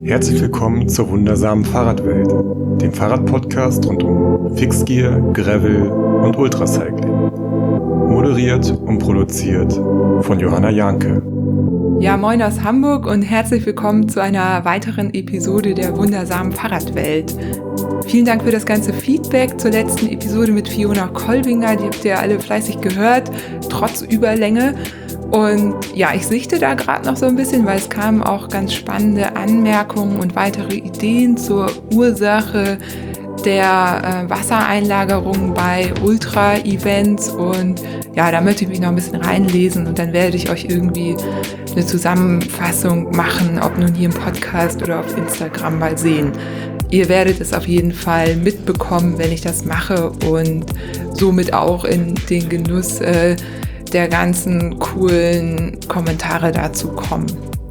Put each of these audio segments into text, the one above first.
Herzlich willkommen zur wundersamen Fahrradwelt, dem Fahrradpodcast rund um Fixgear, Gravel und Ultracycling. Moderiert und produziert von Johanna Janke. Ja, moin aus Hamburg und herzlich willkommen zu einer weiteren Episode der wundersamen Fahrradwelt. Vielen Dank für das ganze Feedback zur letzten Episode mit Fiona Kolbinger. Die habt ihr alle fleißig gehört, trotz Überlänge. Und ja, ich sichte da gerade noch so ein bisschen, weil es kamen auch ganz spannende Anmerkungen und weitere Ideen zur Ursache der Wassereinlagerung bei Ultra-Events. Und ja, da möchte ich mich noch ein bisschen reinlesen und dann werde ich euch irgendwie eine Zusammenfassung machen, ob nun hier im Podcast oder auf Instagram, mal sehen. Ihr werdet es auf jeden Fall mitbekommen, wenn ich das mache und somit auch in den Genuss der ganzen coolen Kommentare dazu kommen.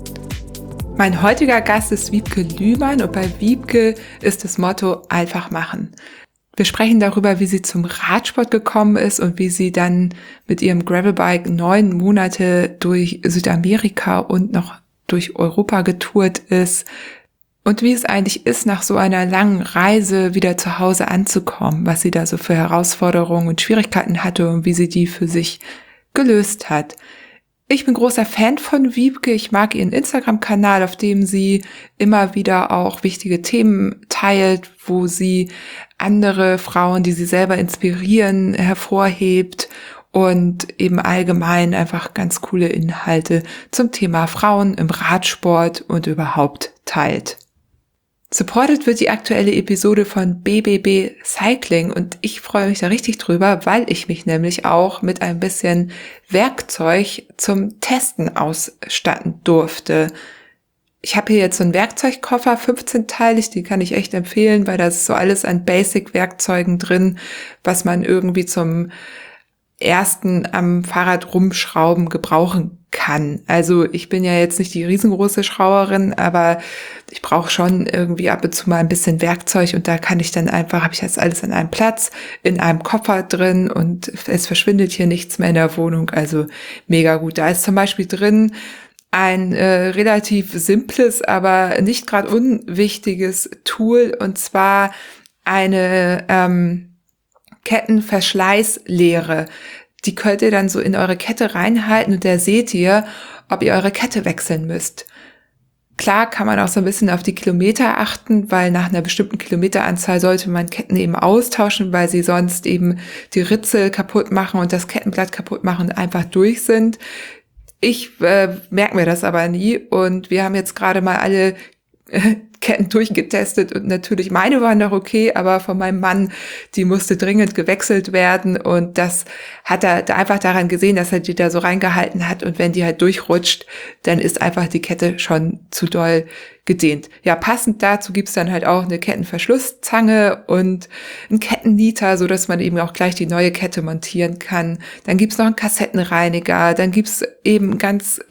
Mein heutiger Gast ist Wiebke Lühmann und bei Wiebke ist das Motto einfach machen. Wir sprechen darüber, wie sie zum Radsport gekommen ist und wie sie dann mit ihrem Gravelbike 9 Monate durch Südamerika und noch durch Europa getourt ist und wie es eigentlich ist, nach so einer langen Reise wieder zu Hause anzukommen, was sie da so für Herausforderungen und Schwierigkeiten hatte und wie sie die für sich gelöst hat. Ich bin großer Fan von Wiebke. Ich mag ihren Instagram-Kanal, auf dem sie immer wieder auch wichtige Themen teilt, wo sie andere Frauen, die sie selber inspirieren, hervorhebt und eben allgemein einfach ganz coole Inhalte zum Thema Frauen im Radsport und überhaupt teilt. Supported wird die aktuelle Episode von BBB Cycling und ich freue mich da richtig drüber, weil ich mich nämlich auch mit ein bisschen Werkzeug zum Testen ausstatten durfte. Ich habe hier jetzt so einen Werkzeugkoffer, 15-teilig, den kann ich echt empfehlen, weil da ist so alles an Basic-Werkzeugen drin, was man irgendwie zum ersten am Fahrrad rumschrauben gebrauchen kann. Also ich bin ja jetzt nicht die riesengroße Schrauberin, aber ich brauche schon irgendwie ab und zu mal ein bisschen Werkzeug und da kann ich dann einfach, habe ich das alles an einem Platz, in einem Koffer drin und es verschwindet hier nichts mehr in der Wohnung, also mega gut. Da ist zum Beispiel drin ein relativ simples, aber nicht gerade unwichtiges Tool und zwar eine Kettenverschleißlehre. Die könnt ihr dann so in eure Kette reinhalten und da seht ihr, ob ihr eure Kette wechseln müsst. Klar kann man auch so ein bisschen auf die Kilometer achten, weil nach einer bestimmten Kilometeranzahl sollte man Ketten eben austauschen, weil sie sonst eben die Ritzel kaputt machen und das Kettenblatt kaputt machen und einfach durch sind. Ich merke mir das aber nie und wir haben jetzt gerade mal alle Ketten durchgetestet und natürlich meine waren noch okay, aber von meinem Mann, die musste dringend gewechselt werden und das hat er da einfach daran gesehen, dass er die da so reingehalten hat und wenn die halt durchrutscht, dann ist einfach die Kette schon zu doll gedehnt. Ja, passend dazu gibt's dann halt auch eine Kettenverschlusszange und einen Kettennieter, so dass man eben auch gleich die neue Kette montieren kann. Dann gibt's noch einen Kassettenreiniger, dann gibt's eben ganz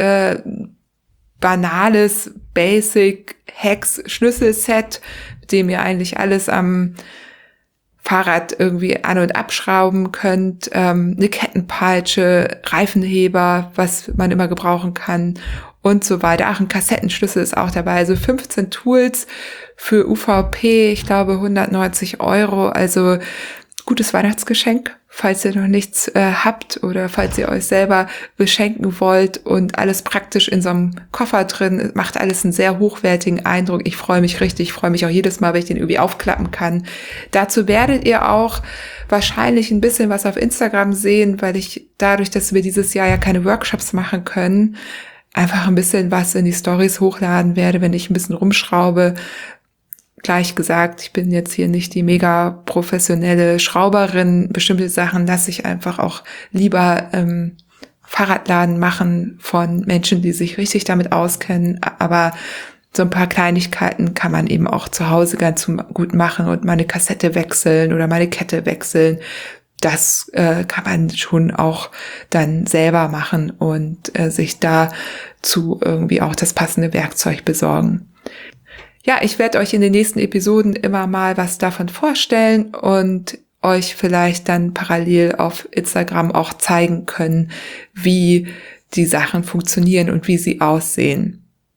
banales Basic-Hacks-Schlüsselset, mit dem ihr eigentlich alles am Fahrrad irgendwie an- und abschrauben könnt, eine Kettenpeitsche, Reifenheber, was man immer gebrauchen kann und so weiter. Ach, ein Kassettenschlüssel ist auch dabei. Also 15 Tools für UVP, ich glaube 190 €, also gutes Weihnachtsgeschenk, falls ihr noch nichts habt oder falls ihr euch selber beschenken wollt und alles praktisch in so einem Koffer drin, macht alles einen sehr hochwertigen Eindruck. Ich freue mich richtig, ich freue mich auch jedes Mal, wenn ich den irgendwie aufklappen kann. Dazu werdet ihr auch wahrscheinlich ein bisschen was auf Instagram sehen, weil ich dadurch, dass wir dieses Jahr ja keine Workshops machen können, einfach ein bisschen was in die Stories hochladen werde, wenn ich ein bisschen rumschraube. Gleich gesagt, ich bin jetzt hier nicht die mega professionelle Schrauberin. Bestimmte Sachen lasse ich einfach auch lieber Fahrradladen machen von Menschen, die sich richtig damit auskennen. Aber so ein paar Kleinigkeiten kann man eben auch zu Hause ganz gut machen und mal eine Kassette wechseln oder mal eine Kette wechseln. Das kann man schon auch dann selber machen und sich dazu irgendwie auch das passende Werkzeug besorgen. Ja, ich werde euch in den nächsten Episoden immer mal was davon vorstellen und euch vielleicht dann parallel auf Instagram auch zeigen können, wie die Sachen funktionieren und wie sie aussehen.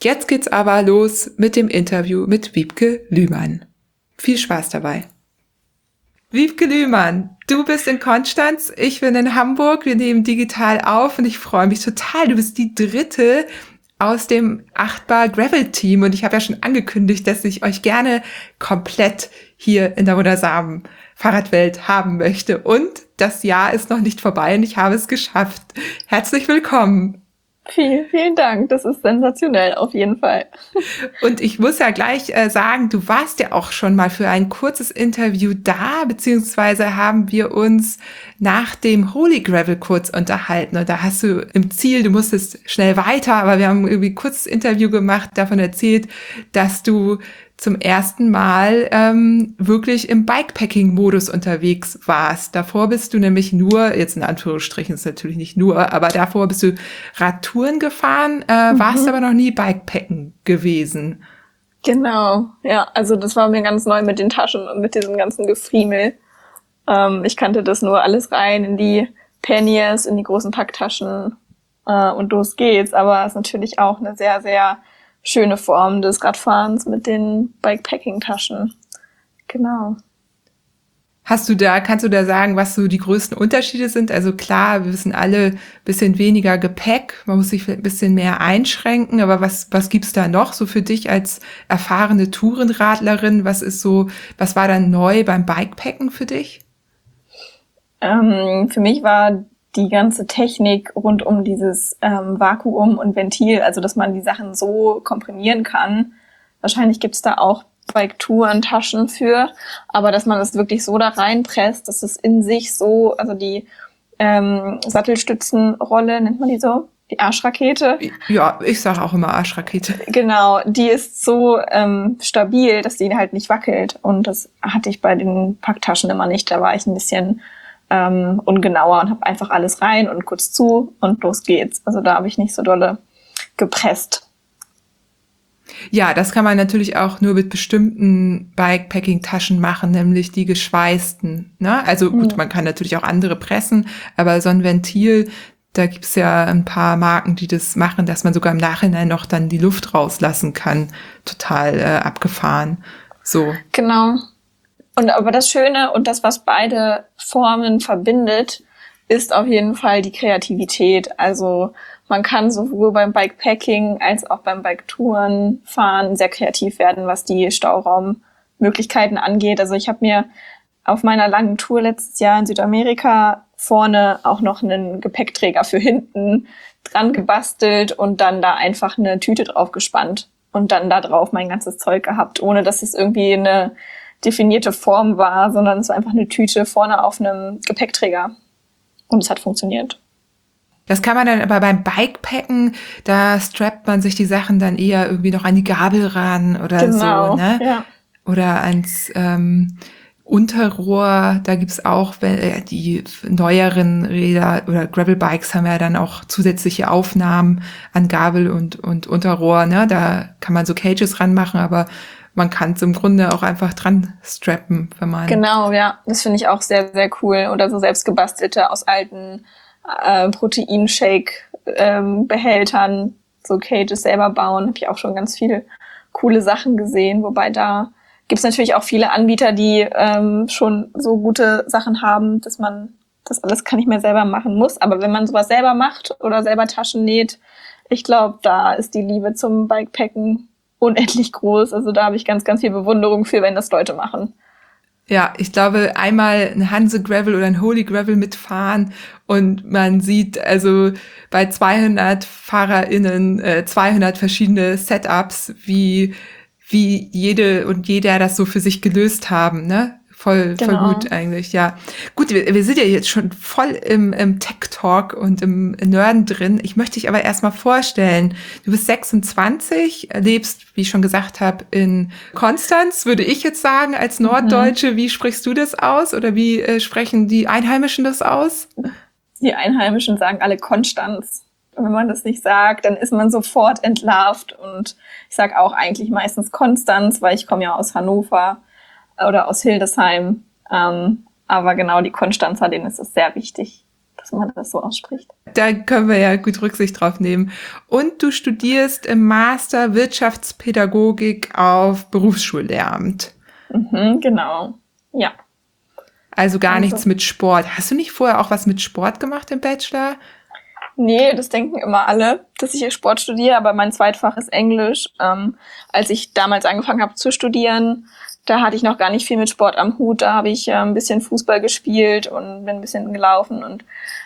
Jetzt geht's aber los mit dem Interview mit Wiebke Lühmann. Viel Spaß dabei. Wiebke Lühmann, du bist in Konstanz, ich bin in Hamburg, wir nehmen digital auf und ich freue mich total. Du bist die dritte aus dem 8bar Gravel Team und ich habe ja schon angekündigt, dass ich euch gerne komplett hier in der wundersamen Fahrradwelt haben möchte. Und das Jahr ist noch nicht vorbei und ich habe es geschafft. Herzlich willkommen. Vielen, vielen Dank. Das ist sensationell, auf jeden Fall. Und ich muss ja gleich sagen, du warst ja auch schon mal für ein kurzes Interview da, beziehungsweise haben wir uns nach dem Holy Gravel kurz unterhalten. Und da hast du im Ziel, du musstest schnell weiter, aber wir haben irgendwie ein kurzes Interview gemacht, davon erzählt, dass du zum ersten Mal wirklich im Bikepacking-Modus unterwegs warst. Davor bist du nämlich nur, jetzt in Anführungsstrichen ist natürlich nicht nur, aber davor bist du Radtouren gefahren, warst aber noch nie Bikepacken gewesen. Genau, ja, also das war mir ganz neu mit den Taschen und mit diesem ganzen Gefriemel. Ich kannte das nur alles rein in die Panniers, in die großen Packtaschen und los geht's. Aber es ist natürlich auch eine sehr, sehr schöne Form des Radfahrens mit den Bikepacking-Taschen. Genau. Kannst du da sagen, was so die größten Unterschiede sind? Also klar, wir wissen alle, bisschen weniger Gepäck, man muss sich ein bisschen mehr einschränken, aber was gibt's da noch so für dich als erfahrene Tourenradlerin? Was war dann neu beim Bikepacken für dich? Für mich war die ganze Technik rund um dieses Vakuum und Ventil, also dass man die Sachen so komprimieren kann. Wahrscheinlich gibt's da auch Bike-Touren-Taschen für, aber dass man das wirklich so da reinpresst, dass es in sich so, also die Sattelstützenrolle, nennt man die so? Die Arschrakete. Ja, ich sage auch immer Arschrakete. Genau, die ist so stabil, dass die halt nicht wackelt. Und das hatte ich bei den Packtaschen immer nicht. Da war ich ein bisschen ungenauer und habe einfach alles rein und kurz zu und los geht's. Also da habe ich nicht so dolle gepresst. Ja, das kann man natürlich auch nur mit bestimmten Bikepacking-Taschen machen, nämlich die geschweißten. Ne? Also gut, man kann natürlich auch andere pressen, aber so ein Ventil, da gibt's ja ein paar Marken, die das machen, dass man sogar im Nachhinein noch dann die Luft rauslassen kann. Total abgefahren. So. Genau. Aber das Schöne und das, was beide Formen verbindet, ist auf jeden Fall die Kreativität. Also man kann sowohl beim Bikepacking als auch beim Biketouren fahren sehr kreativ werden, was die Stauraummöglichkeiten angeht. Also ich habe mir auf meiner langen Tour letztes Jahr in Südamerika vorne auch noch einen Gepäckträger für hinten dran gebastelt und dann da einfach eine Tüte drauf gespannt und dann da drauf mein ganzes Zeug gehabt, ohne dass es irgendwie eine definierte Form war, sondern es war einfach eine Tüte vorne auf einem Gepäckträger. Und es hat funktioniert. Das kann man dann aber beim Bikepacken, da strappt man sich die Sachen dann eher irgendwie noch an die Gabel ran oder genau, so, ne? Ja. Oder ans Unterrohr, da gibt's auch, die neueren Räder oder Gravelbikes haben ja dann auch zusätzliche Aufnahmen an Gabel und Unterrohr, ne? Da kann man so Cages ranmachen, aber man kann es im Grunde auch einfach dran strappen, wenn man... Genau, ja. Das finde ich auch sehr, sehr cool. Oder so selbst gebastelte aus alten Proteinshake-Behältern so Cages selber bauen. Habe ich auch schon ganz viele coole Sachen gesehen. Wobei da gibt's natürlich auch viele Anbieter, die schon so gute Sachen haben, dass man das alles gar nicht mehr selber machen muss. Aber wenn man sowas selber macht oder selber Taschen näht, ich glaube, da ist die Liebe zum Bikepacken unendlich groß. Also da habe ich ganz, ganz viel Bewunderung für, wenn das Leute machen. Ja, ich glaube, einmal ein Hanse Gravel oder ein Holy Gravel mitfahren und man sieht also bei 200 FahrerInnen 200 verschiedene Setups, wie jede und jeder das so für sich gelöst haben, ne? Voll gut eigentlich, ja. Gut, wir sind ja jetzt schon voll im Tech-Talk und im Nerden drin. Ich möchte dich aber erstmal vorstellen. Du bist 26, lebst, wie ich schon gesagt habe, in Konstanz, würde ich jetzt sagen, als Norddeutsche. Wie sprichst du das aus oder wie sprechen die Einheimischen das aus? Die Einheimischen sagen alle Konstanz. Und wenn man das nicht sagt, dann ist man sofort entlarvt. Und ich sage auch eigentlich meistens Konstanz, weil ich komme ja aus Hannover oder aus Hildesheim. Aber genau, die Konstanzer, denen ist es sehr wichtig, dass man das so ausspricht. Da können wir ja gut Rücksicht drauf nehmen. Und du studierst im Master Wirtschaftspädagogik auf Berufsschullehramt. Genau, ja. Also gar nichts mit Sport. Hast du nicht vorher auch was mit Sport gemacht im Bachelor? Nee, das denken immer alle, dass ich hier Sport studiere, aber mein Zweitfach ist Englisch. Als ich damals angefangen habe zu studieren, da hatte ich noch gar nicht viel mit Sport am Hut. Da habe ich ein bisschen Fußball gespielt und bin ein bisschen gelaufen und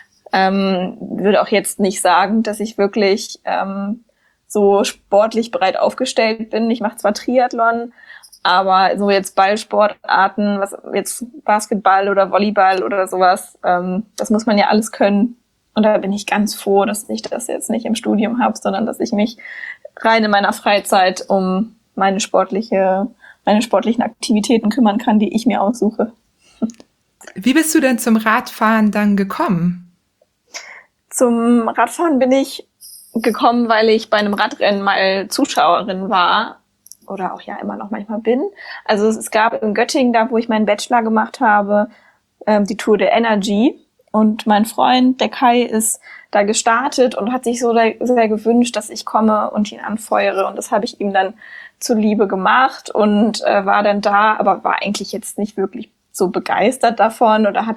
würde auch jetzt nicht sagen, dass ich wirklich so sportlich breit aufgestellt bin. Ich mache zwar Triathlon, aber so jetzt Ballsportarten, was jetzt Basketball oder Volleyball oder sowas, das muss man ja alles können. Und da bin ich ganz froh, dass ich das jetzt nicht im Studium habe, sondern dass ich mich rein in meiner Freizeit um meine sportlichen Aktivitäten kümmern kann, die ich mir aussuche. Wie bist du denn zum Radfahren dann gekommen? Zum Radfahren bin ich gekommen, weil ich bei einem Radrennen mal Zuschauerin war oder auch ja immer noch manchmal bin. Also es gab in Göttingen, da wo ich meinen Bachelor gemacht habe, die Tour de Energy. Und mein Freund, der Kai, ist da gestartet und hat sich so sehr gewünscht, dass ich komme und ihn anfeuere. Und das habe ich ihm dann zuliebe gemacht und war dann da, aber war eigentlich jetzt nicht wirklich so begeistert davon oder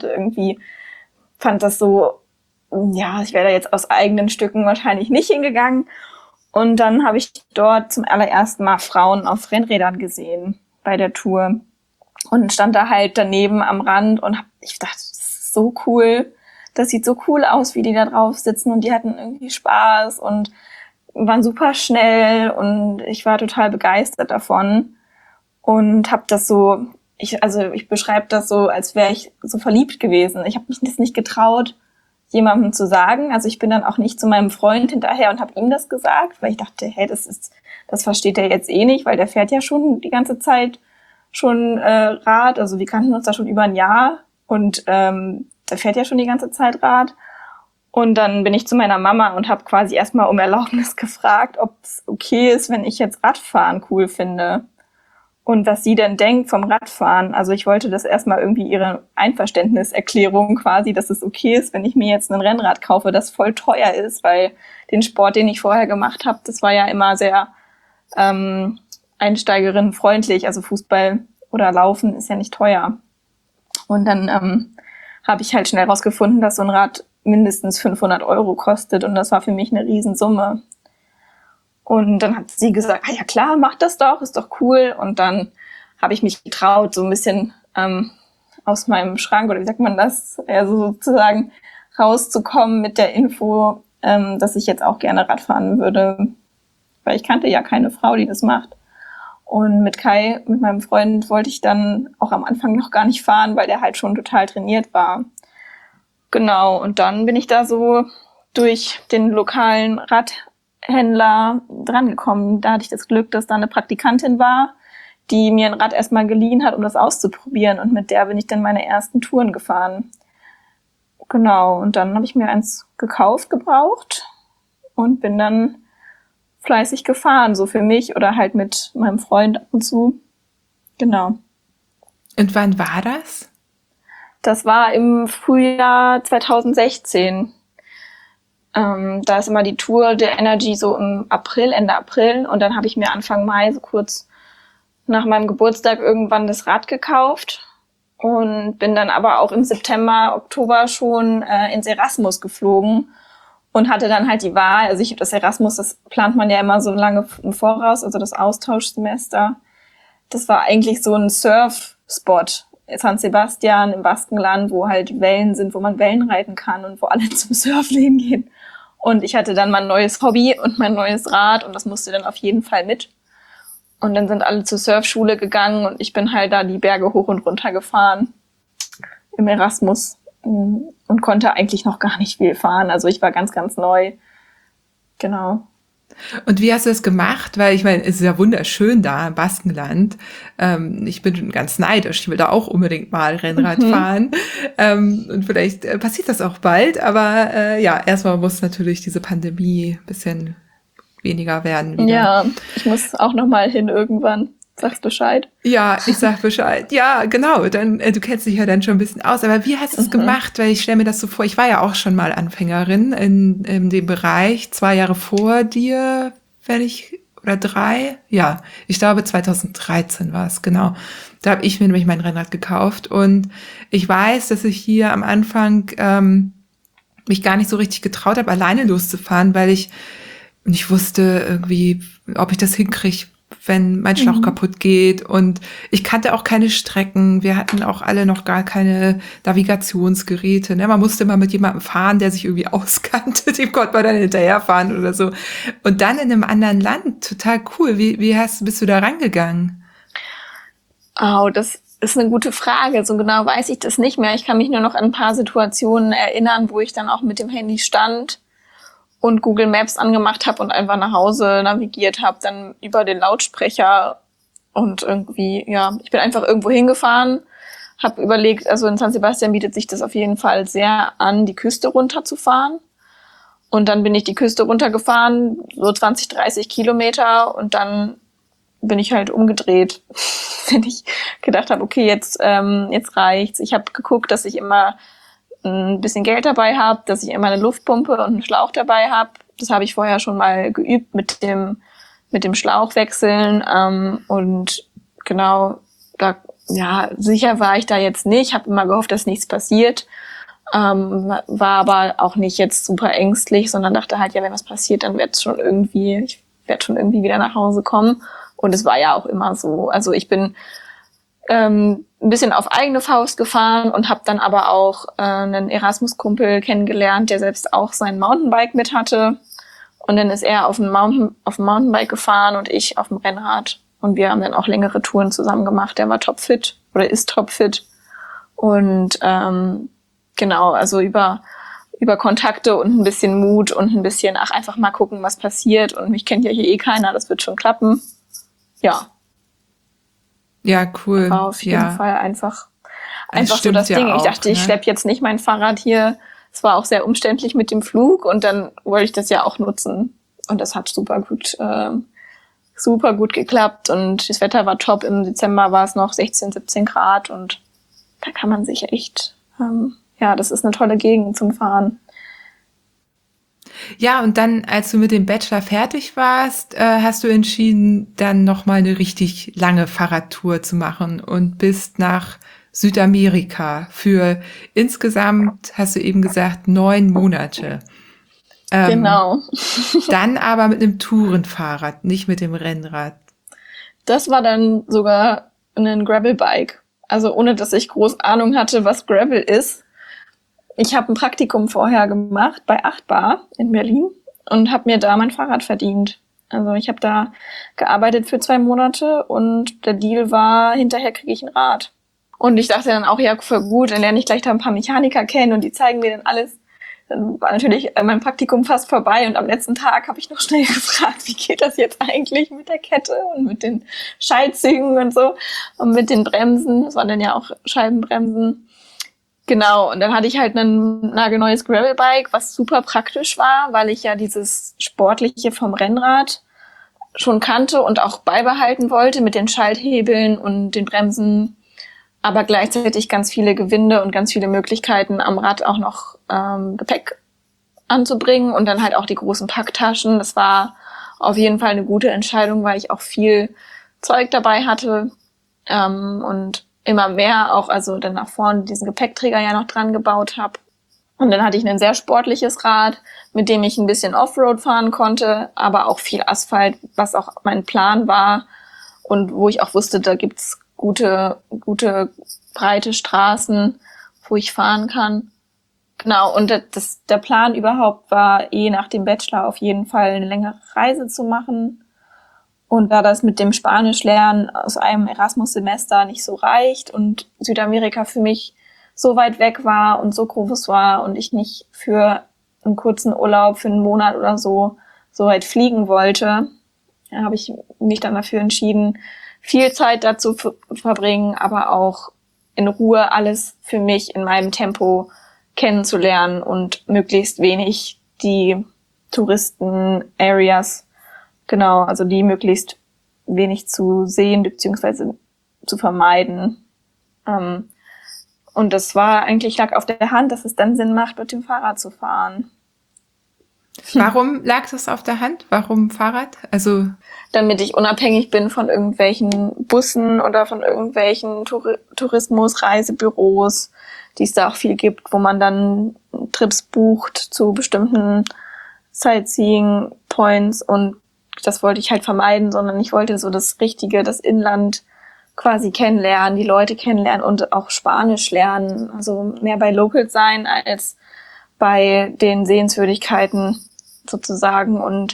fand das so, ja, ich wäre da jetzt aus eigenen Stücken wahrscheinlich nicht hingegangen. Und dann habe ich dort zum allerersten Mal Frauen auf Rennrädern gesehen bei der Tour und stand da halt daneben am Rand und ich dachte, das ist so cool, das sieht so cool aus, wie die da drauf sitzen und die hatten irgendwie Spaß und waren super schnell und ich war total begeistert davon und habe das so, ich beschreibe das so, als wäre ich so verliebt gewesen. Ich habe mich das nicht getraut, jemandem zu sagen. Also ich bin dann auch nicht zu meinem Freund hinterher und habe ihm das gesagt, weil ich dachte, hey, das versteht er jetzt eh nicht, weil der fährt ja schon die ganze Zeit schon Rad. Also wir kannten uns da schon über ein Jahr und der fährt ja schon die ganze Zeit Rad. Und dann bin ich zu meiner Mama und habe quasi erstmal um Erlaubnis gefragt, ob es okay ist, wenn ich jetzt Radfahren cool finde. Und was sie denn denkt vom Radfahren. Also ich wollte das erstmal irgendwie ihre Einverständniserklärung quasi, dass es okay ist, wenn ich mir jetzt ein Rennrad kaufe, das voll teuer ist, weil den Sport, den ich vorher gemacht habe, das war ja immer sehr einsteigerinnenfreundlich. Also Fußball oder Laufen ist ja nicht teuer. Und dann habe ich halt schnell rausgefunden, dass so ein Rad mindestens 500 € kostet und das war für mich eine Riesensumme. Und dann hat sie gesagt, ja klar, mach das doch, ist doch cool. Und dann habe ich mich getraut, so ein bisschen aus meinem Schrank, oder wie sagt man das, also sozusagen rauszukommen mit der Info, dass ich jetzt auch gerne Radfahren würde, weil ich kannte ja keine Frau, die das macht. Und mit Kai, mit meinem Freund, wollte ich dann auch am Anfang noch gar nicht fahren, weil der halt schon total trainiert war. Genau, und dann bin ich da so durch den lokalen Radhändler drangekommen. Da hatte ich das Glück, dass da eine Praktikantin war, die mir ein Rad erstmal geliehen hat, um das auszuprobieren. Und mit der bin ich dann meine ersten Touren gefahren. Genau, und dann habe ich mir eins gekauft, gebraucht und bin dann fleißig gefahren, so für mich oder halt mit meinem Freund ab und zu. Genau. Und wann war das? Das war im Frühjahr 2016. Da ist immer die Tour der Energy so im April, Ende April. Und dann habe ich mir Anfang Mai, so kurz nach meinem Geburtstag, irgendwann das Rad gekauft. Und bin dann aber auch im September, Oktober schon ins Erasmus geflogen. Und hatte dann halt die Wahl, also das Erasmus, das plant man ja immer so lange im Voraus, also das Austauschsemester. Das war eigentlich so ein Surf-Spot. San Sebastian im Baskenland, wo halt Wellen sind, wo man Wellen reiten kann und wo alle zum Surfen hingehen. Und ich hatte dann mein neues Hobby und mein neues Rad und das musste dann auf jeden Fall mit. Und dann sind alle zur Surfschule gegangen und ich bin halt da die Berge hoch und runter gefahren im Erasmus und konnte eigentlich noch gar nicht viel fahren. Also ich war ganz, ganz neu. Genau. Und wie hast du das gemacht? Weil ich meine, es ist ja wunderschön da im Baskenland. Ich bin ganz neidisch. Ich will da auch unbedingt mal Rennrad fahren. Und vielleicht passiert das auch bald. Aber ja, erstmal muss natürlich diese Pandemie ein bisschen weniger werden wieder. Ja, ich muss auch noch mal hin irgendwann. Sagst Bescheid? Ja, ich sag Bescheid. Ja, genau. Dann, du kennst dich ja dann schon ein bisschen aus. Aber wie hast du es gemacht? Weil ich stelle mir das so vor, ich war ja auch schon mal Anfängerin in dem Bereich, 2 Jahre vor dir, oder 3. Ja, ich glaube 2013 war es, genau. Da habe ich mir nämlich mein Rennrad gekauft. Und ich weiß, dass ich hier am Anfang mich gar nicht so richtig getraut habe, alleine loszufahren, weil ich nicht wusste irgendwie, ob ich das hinkriege, wenn mein Schlauch kaputt geht. Und ich kannte auch keine Strecken. Wir hatten auch alle noch gar keine Navigationsgeräte. Ne? Man musste immer mit jemandem fahren, der sich irgendwie auskannte. Dem konnte man dann hinterherfahren oder so. Und dann in einem anderen Land. Total cool. Wie bist du da rangegangen? Oh, das ist eine gute Frage. So genau weiß ich das nicht mehr. Ich kann mich nur noch an ein paar Situationen erinnern, wo ich dann auch mit dem Handy stand und Google Maps angemacht habe und einfach nach Hause navigiert habe, dann über den Lautsprecher und irgendwie, ja, ich bin einfach irgendwo hingefahren, habe überlegt, also in San Sebastian bietet sich das auf jeden Fall sehr an, die Küste runterzufahren. Und dann bin ich die Küste runtergefahren, so 20, 30 Kilometer und dann bin ich halt umgedreht, wenn ich gedacht habe, okay, jetzt reicht's. Ich habe geguckt, dass ich immer ein bisschen Geld dabei habe, dass ich immer eine Luftpumpe und einen Schlauch dabei habe. Das habe ich vorher schon mal geübt mit dem Schlauchwechseln. Und genau, ja, sicher war ich da jetzt nicht. Habe immer gehofft, dass nichts passiert. War aber auch nicht jetzt super ängstlich, sondern dachte halt, ja, wenn was passiert, dann ich werde schon irgendwie wieder nach Hause kommen. Und es war ja auch immer so. Also ich bin ein bisschen auf eigene Faust gefahren und habe dann aber auch einen Erasmus-Kumpel kennengelernt, der selbst auch sein Mountainbike mit hatte. Und dann ist er auf dem Mountainbike gefahren und ich auf dem Rennrad. Und wir haben dann auch längere Touren zusammen gemacht. Der war topfit oder ist topfit. Und genau, also über Kontakte und ein bisschen Mut und ein bisschen, einfach mal gucken, was passiert. Und mich kennt ja hier keiner, das wird schon klappen. Ja. Ja, cool. War auf jeden Fall einfach so das ja Ding. Ich auch, dachte, ich schleppe jetzt nicht mein Fahrrad hier. Es war auch sehr umständlich mit dem Flug und dann wollte ich das ja auch nutzen. Und das hat super gut geklappt und das Wetter war top. Im Dezember war es noch 16, 17 Grad und da kann man sich echt, das ist eine tolle Gegend zum Fahren. Ja, und dann, als du mit dem Bachelor fertig warst, hast du entschieden, dann nochmal eine richtig lange Fahrradtour zu machen und bist nach Südamerika für insgesamt, hast du eben gesagt, 9 Monate. Genau. Dann aber mit einem Tourenfahrrad, nicht mit dem Rennrad. Das war dann sogar ein Gravelbike. Also ohne, dass ich groß Ahnung hatte, was Gravel ist. Ich habe ein Praktikum vorher gemacht bei 8 Bar in Berlin und habe mir da mein Fahrrad verdient. Also ich habe da gearbeitet für 2 Monate und der Deal war, hinterher kriege ich ein Rad. Und ich dachte dann auch, ja, voll gut, dann lerne ich gleich da ein paar Mechaniker kennen und die zeigen mir dann alles. Dann war natürlich mein Praktikum fast vorbei und am letzten Tag habe ich noch schnell gefragt, wie geht das jetzt eigentlich mit der Kette und mit den Schaltzügen und so und mit den Bremsen. Das waren dann ja auch Scheibenbremsen. Genau, und dann hatte ich halt ein nagelneues Gravelbike, was super praktisch war, weil ich ja dieses Sportliche vom Rennrad schon kannte und auch beibehalten wollte mit den Schalthebeln und den Bremsen, aber gleichzeitig ganz viele Gewinde und ganz viele Möglichkeiten am Rad auch noch Gepäck anzubringen und dann halt auch die großen Packtaschen. Das war auf jeden Fall eine gute Entscheidung, weil ich auch viel Zeug dabei hatte und immer mehr auch, also dann nach vorne diesen Gepäckträger ja noch dran gebaut habe. Und dann hatte ich ein sehr sportliches Rad, mit dem ich ein bisschen Offroad fahren konnte, aber auch viel Asphalt, was auch mein Plan war und wo ich auch wusste, da gibt's gute, breite Straßen, wo ich fahren kann. Genau, und der Plan überhaupt war nach dem Bachelor auf jeden Fall eine längere Reise zu machen. Und da das mit dem Spanischlernen aus einem Erasmus-Semester nicht so reicht und Südamerika für mich so weit weg war und so groß war und ich nicht für einen kurzen Urlaub, für einen Monat oder so weit fliegen wollte, habe ich mich dann dafür entschieden, viel Zeit dazu verbringen, aber auch in Ruhe alles für mich in meinem Tempo kennenzulernen und möglichst wenig die Touristen-Areas, genau, also die möglichst wenig zu sehen bzw. zu vermeiden. Und das lag auf der Hand, dass es dann Sinn macht, mit dem Fahrrad zu fahren. Warum lag das auf der Hand? Warum Fahrrad? Also damit ich unabhängig bin von irgendwelchen Bussen oder von irgendwelchen Tourismus-Reisebüros, die es da auch viel gibt, wo man dann Trips bucht zu bestimmten Sightseeing-Points, und das wollte ich halt vermeiden, sondern ich wollte so das Inland quasi kennenlernen, die Leute kennenlernen und auch Spanisch lernen, also mehr bei Locals sein als bei den Sehenswürdigkeiten sozusagen. Und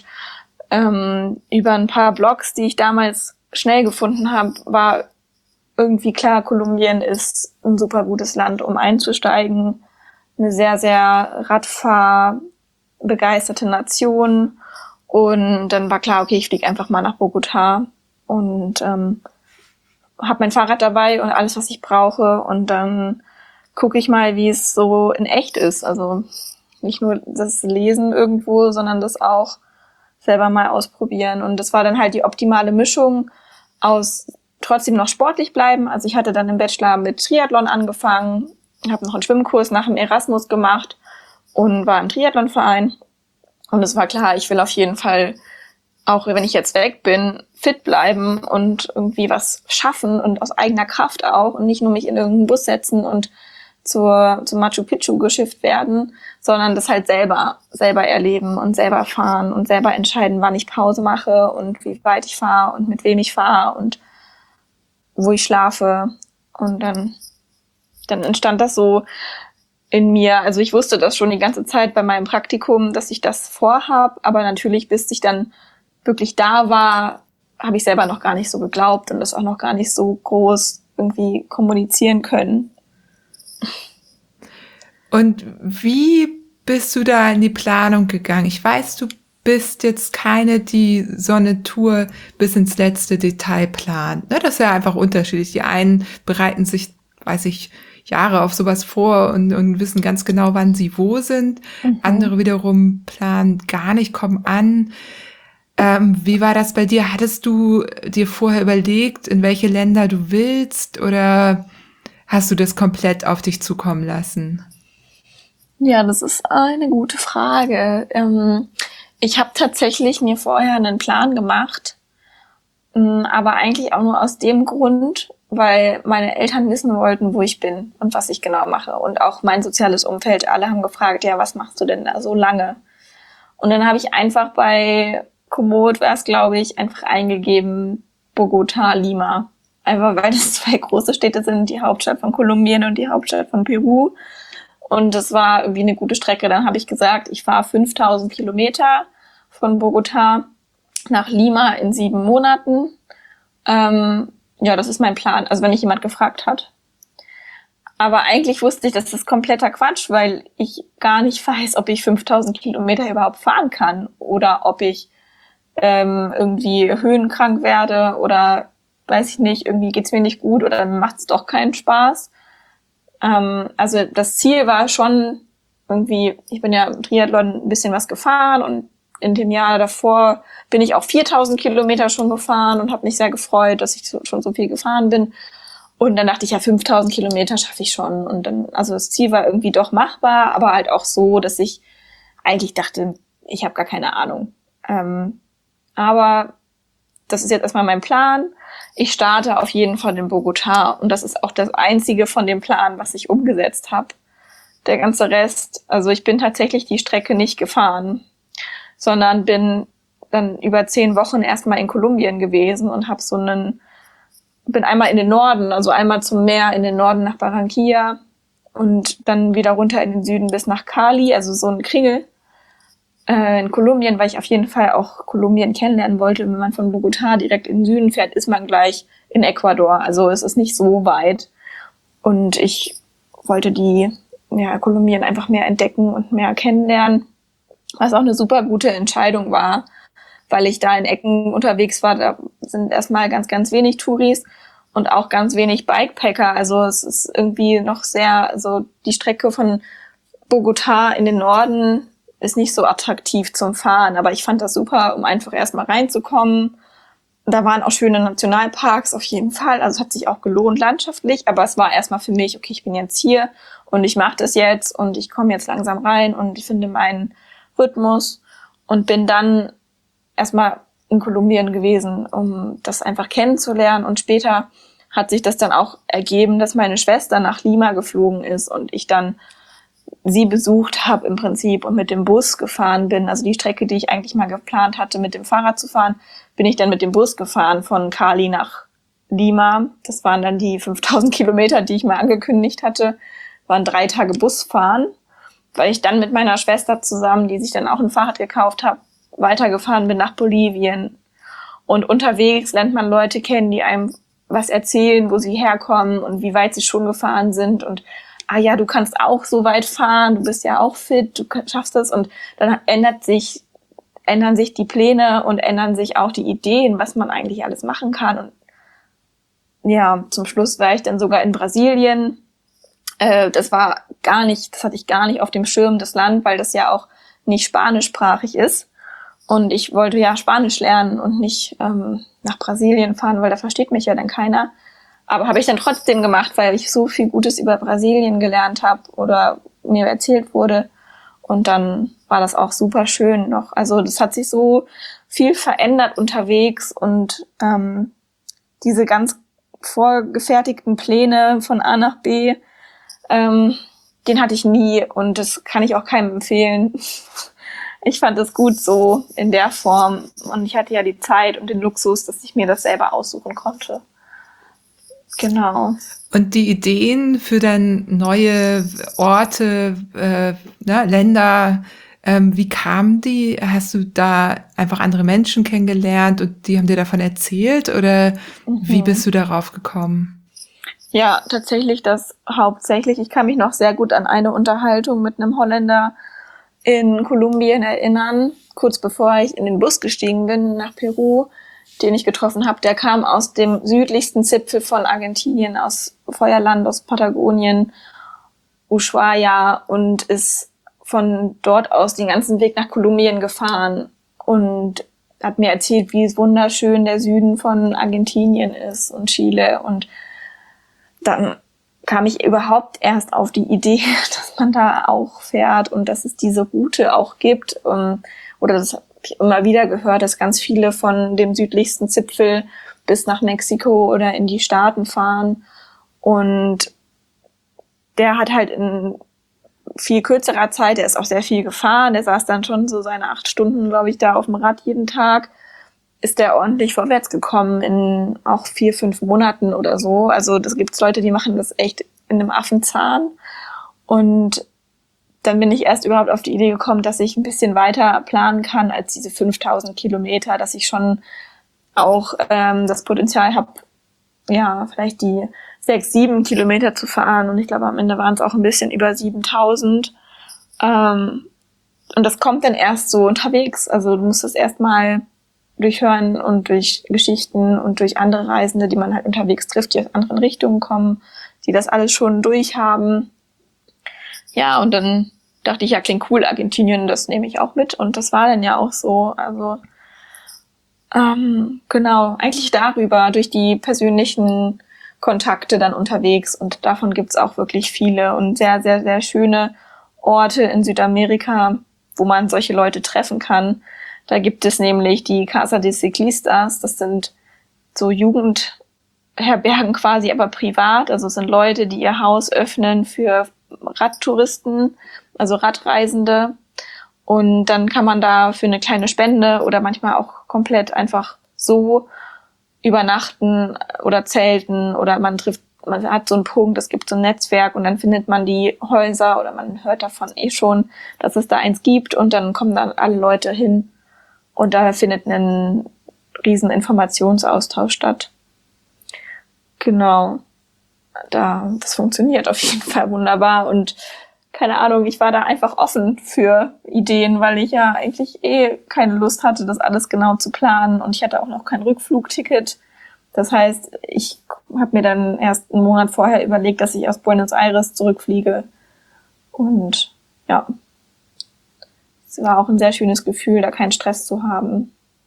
über ein paar Blogs, die ich damals schnell gefunden habe, war irgendwie klar, Kolumbien ist ein super gutes Land, um einzusteigen. Eine sehr, sehr radfahrbegeisterte Nation. Und dann war klar, okay, ich fliege einfach mal nach Bogotá und habe mein Fahrrad dabei und alles, was ich brauche. Und dann gucke ich mal, wie es so in echt ist. Also nicht nur das Lesen irgendwo, sondern das auch selber mal ausprobieren. Und das war dann halt die optimale Mischung aus trotzdem noch sportlich bleiben. Also ich hatte dann im Bachelor mit Triathlon angefangen, habe noch einen Schwimmkurs nach dem Erasmus gemacht und war im Triathlonverein. Und es war klar, ich will auf jeden Fall, auch wenn ich jetzt weg bin, fit bleiben und irgendwie was schaffen und aus eigener Kraft auch und nicht nur mich in irgendeinen Bus setzen und zum Machu Picchu geschifft werden, sondern das halt selber erleben und selber fahren und selber entscheiden, wann ich Pause mache und wie weit ich fahre und mit wem ich fahre und wo ich schlafe. Und dann entstand das so in mir. Also ich wusste das schon die ganze Zeit bei meinem Praktikum, dass ich das vorhab, aber natürlich, bis ich dann wirklich da war, habe ich selber noch gar nicht so geglaubt und das auch noch gar nicht so groß irgendwie kommunizieren können. Und wie bist du da in die Planung gegangen? Ich weiß, du bist jetzt keine, die so eine Tour bis ins letzte Detail plant. Das ist ja einfach unterschiedlich. Die einen bereiten sich, weiß ich, Jahre auf sowas vor und wissen ganz genau, wann sie wo sind. Mhm. Andere wiederum planen gar nicht, kommen an. Wie war das bei dir? Hattest du dir vorher überlegt, in welche Länder du willst, oder hast du das komplett auf dich zukommen lassen? Ja, das ist eine gute Frage. Ich habe tatsächlich mir vorher einen Plan gemacht, aber eigentlich auch nur aus dem Grund, weil meine Eltern wissen wollten, wo ich bin und was ich genau mache. Und auch mein soziales Umfeld, alle haben gefragt, ja, was machst du denn da so lange? Und dann habe ich einfach bei Komoot, war es glaube ich, einfach eingegeben, Bogotá, Lima. Einfach weil das 2 große Städte sind, die Hauptstadt von Kolumbien und die Hauptstadt von Peru. Und das war irgendwie eine gute Strecke. Dann habe ich gesagt, ich fahre 5000 Kilometer von Bogotá nach Lima in 7 Monaten. Ja, das ist mein Plan. Also wenn mich jemand gefragt hat. Aber eigentlich wusste ich, das ist kompletter Quatsch, weil ich gar nicht weiß, ob ich 5000 Kilometer überhaupt fahren kann oder ob ich irgendwie höhenkrank werde oder weiß ich nicht, irgendwie geht's mir nicht gut oder macht es doch keinen Spaß. Also das Ziel war schon irgendwie, ich bin ja im Triathlon ein bisschen was gefahren und in dem Jahr davor bin ich auch 4000 Kilometer schon gefahren und habe mich sehr gefreut, dass ich schon so viel gefahren bin. Und dann dachte ich, ja, 5000 Kilometer schaffe ich schon. Und dann, also das Ziel war irgendwie doch machbar, aber halt auch so, dass ich eigentlich dachte, ich habe gar keine Ahnung. Aber das ist jetzt erstmal mein Plan. Ich starte auf jeden Fall in Bogotá und das ist auch das einzige von dem Plan, was ich umgesetzt habe. Der ganze Rest, also ich bin tatsächlich die Strecke nicht gefahren, sondern bin dann über 10 Wochen erstmal in Kolumbien gewesen und habe bin einmal in den Norden, also einmal zum Meer in den Norden nach Barranquilla und dann wieder runter in den Süden bis nach Cali, also so ein Kringel in Kolumbien, weil ich auf jeden Fall auch Kolumbien kennenlernen wollte. Wenn man von Bogotá direkt in den Süden fährt, ist man gleich in Ecuador. Also es ist nicht so weit. Und ich wollte Kolumbien einfach mehr entdecken und mehr kennenlernen, was auch eine super gute Entscheidung war, weil ich da in Ecken unterwegs war. Da sind erstmal ganz, ganz wenig Touris und auch ganz wenig Bikepacker. Also es ist irgendwie noch sehr, also die Strecke von Bogotá in den Norden ist nicht so attraktiv zum Fahren, aber ich fand das super, um einfach erstmal reinzukommen Da waren auch schöne Nationalparks auf jeden Fall. Also es hat sich auch gelohnt landschaftlich. Aber es war erstmal für mich, okay, ich bin jetzt hier und ich mache das jetzt und ich komme jetzt langsam rein und ich finde meinen Rhythmus und bin dann erstmal in Kolumbien gewesen, um das einfach kennenzulernen. Und später hat sich das dann auch ergeben, dass meine Schwester nach Lima geflogen ist und ich dann sie besucht habe im Prinzip und mit dem Bus gefahren bin. Also die Strecke, die ich eigentlich mal geplant hatte, mit dem Fahrrad zu fahren, bin ich dann mit dem Bus gefahren von Cali nach Lima. Das waren dann die 5000 Kilometer, die ich mal angekündigt hatte, waren 3 Tage Busfahren, weil ich dann mit meiner Schwester zusammen, die sich dann auch ein Fahrrad gekauft hat, weitergefahren bin nach Bolivien. Und unterwegs lernt man Leute kennen, die einem was erzählen, wo sie herkommen und wie weit sie schon gefahren sind und ja, du kannst auch so weit fahren, du bist ja auch fit, du schaffst das. Und dann ändern sich die Pläne und ändern sich auch die Ideen, was man eigentlich alles machen kann. Und ja, zum Schluss war ich dann sogar in Brasilien. Das hatte ich gar nicht auf dem Schirm, das Land, weil das ja auch nicht spanischsprachig ist. Und ich wollte ja Spanisch lernen und nicht nach Brasilien fahren, weil da versteht mich ja dann keiner. Aber habe ich dann trotzdem gemacht, weil ich so viel Gutes über Brasilien gelernt habe oder mir erzählt wurde. Und dann war das auch super schön noch. Also das hat sich so viel verändert unterwegs und diese ganz vorgefertigten Pläne von A nach B, den hatte ich nie und das kann ich auch keinem empfehlen. Ich fand es gut so in der Form und ich hatte ja die Zeit und den Luxus, dass ich mir das selber aussuchen konnte. Genau. Und die Ideen für dann neue Orte, Länder, wie kamen die? Hast du da einfach andere Menschen kennengelernt und die haben dir davon erzählt oder wie bist du darauf gekommen? Ja, tatsächlich das hauptsächlich. Ich kann mich noch sehr gut an eine Unterhaltung mit einem Holländer in Kolumbien erinnern, kurz bevor ich in den Bus gestiegen bin nach Peru, den ich getroffen habe. Der kam aus dem südlichsten Zipfel von Argentinien, aus Feuerland, aus Patagonien, Ushuaia und ist von dort aus den ganzen Weg nach Kolumbien gefahren und hat mir erzählt, wie wunderschön der Süden von Argentinien ist und Chile. Und dann kam ich überhaupt erst auf die Idee, dass man da auch fährt und dass es diese Route auch gibt. Oder das habe ich immer wieder gehört, dass ganz viele von dem südlichsten Zipfel bis nach Mexiko oder in die Staaten fahren. Und der hat halt in viel kürzerer Zeit, der ist auch sehr viel gefahren, der saß dann schon so seine 8 Stunden, glaube ich, da auf dem Rad jeden Tag, ist der ordentlich vorwärts gekommen in auch 4-5 Monaten oder so. Also das gibt's Leute, die machen das echt in einem Affenzahn. Und dann bin ich erst überhaupt auf die Idee gekommen, dass ich ein bisschen weiter planen kann als diese 5000 Kilometer, dass ich schon auch das Potenzial habe, ja, vielleicht die 6-7 Kilometer zu fahren. Und ich glaube, am Ende waren es auch ein bisschen über 7000. Und das kommt dann erst so unterwegs. Also du musst das erstmal durch Hören und durch Geschichten und durch andere Reisende, die man halt unterwegs trifft, die aus anderen Richtungen kommen, die das alles schon durchhaben. Ja, und dann dachte ich, ja, klingt cool, Argentinien, das nehme ich auch mit. Und das war dann ja auch so. Also genau, eigentlich darüber, durch die persönlichen Kontakte dann unterwegs. Und davon gibt's auch wirklich viele und sehr, sehr, sehr schöne Orte in Südamerika, wo man solche Leute treffen kann. Da gibt es nämlich die Casa de Ciclistas, das sind so Jugendherbergen quasi, aber privat. Also es sind Leute, die ihr Haus öffnen für Radtouristen, also Radreisende. Und dann kann man da für eine kleine Spende oder manchmal auch komplett einfach so übernachten oder zelten oder man hat so einen Punkt, es gibt so ein Netzwerk und dann findet man die Häuser oder man hört davon schon, dass es da eins gibt und dann kommen dann alle Leute hin. Und da findet ein riesen Informationsaustausch statt. Genau. Das funktioniert auf jeden Fall wunderbar. Und keine Ahnung, ich war da einfach offen für Ideen, weil ich ja eigentlich keine Lust hatte, das alles genau zu planen. Und ich hatte auch noch kein Rückflugticket. Das heißt, ich habe mir dann erst einen Monat vorher überlegt, dass ich aus Buenos Aires zurückfliege. Und ja, es war auch ein sehr schönes Gefühl, da keinen Stress zu haben.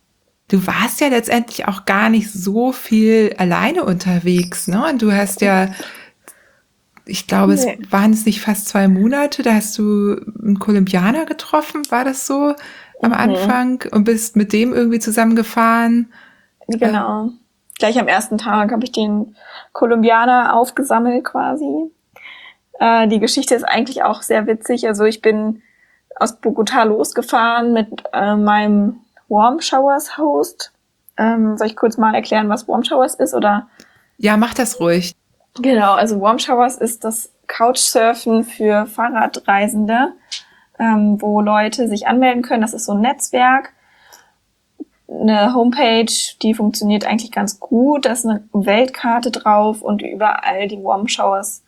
du warst ja letztendlich auch gar nicht so viel alleine unterwegs, ne? Und du hast ja, ich glaube, es waren es nicht fast 2 Monate, da hast du einen Kolumbianer getroffen, war das so am Anfang? Und bist mit dem irgendwie zusammengefahren? Genau. Gleich am ersten Tag habe ich den Kolumbianer aufgesammelt quasi. Die Geschichte ist eigentlich auch sehr witzig. Also ich bin aus Bogotá losgefahren mit meinem Warm Showers Host. Soll ich kurz mal erklären, was Warm Showers ist, oder? Ja, mach das ruhig. Genau, also Warm Showers ist das Couchsurfen für Fahrradreisende, wo Leute sich anmelden können. Das ist so ein Netzwerk, eine Homepage, die funktioniert eigentlich ganz gut. Da ist eine Weltkarte drauf und überall die Warm Showers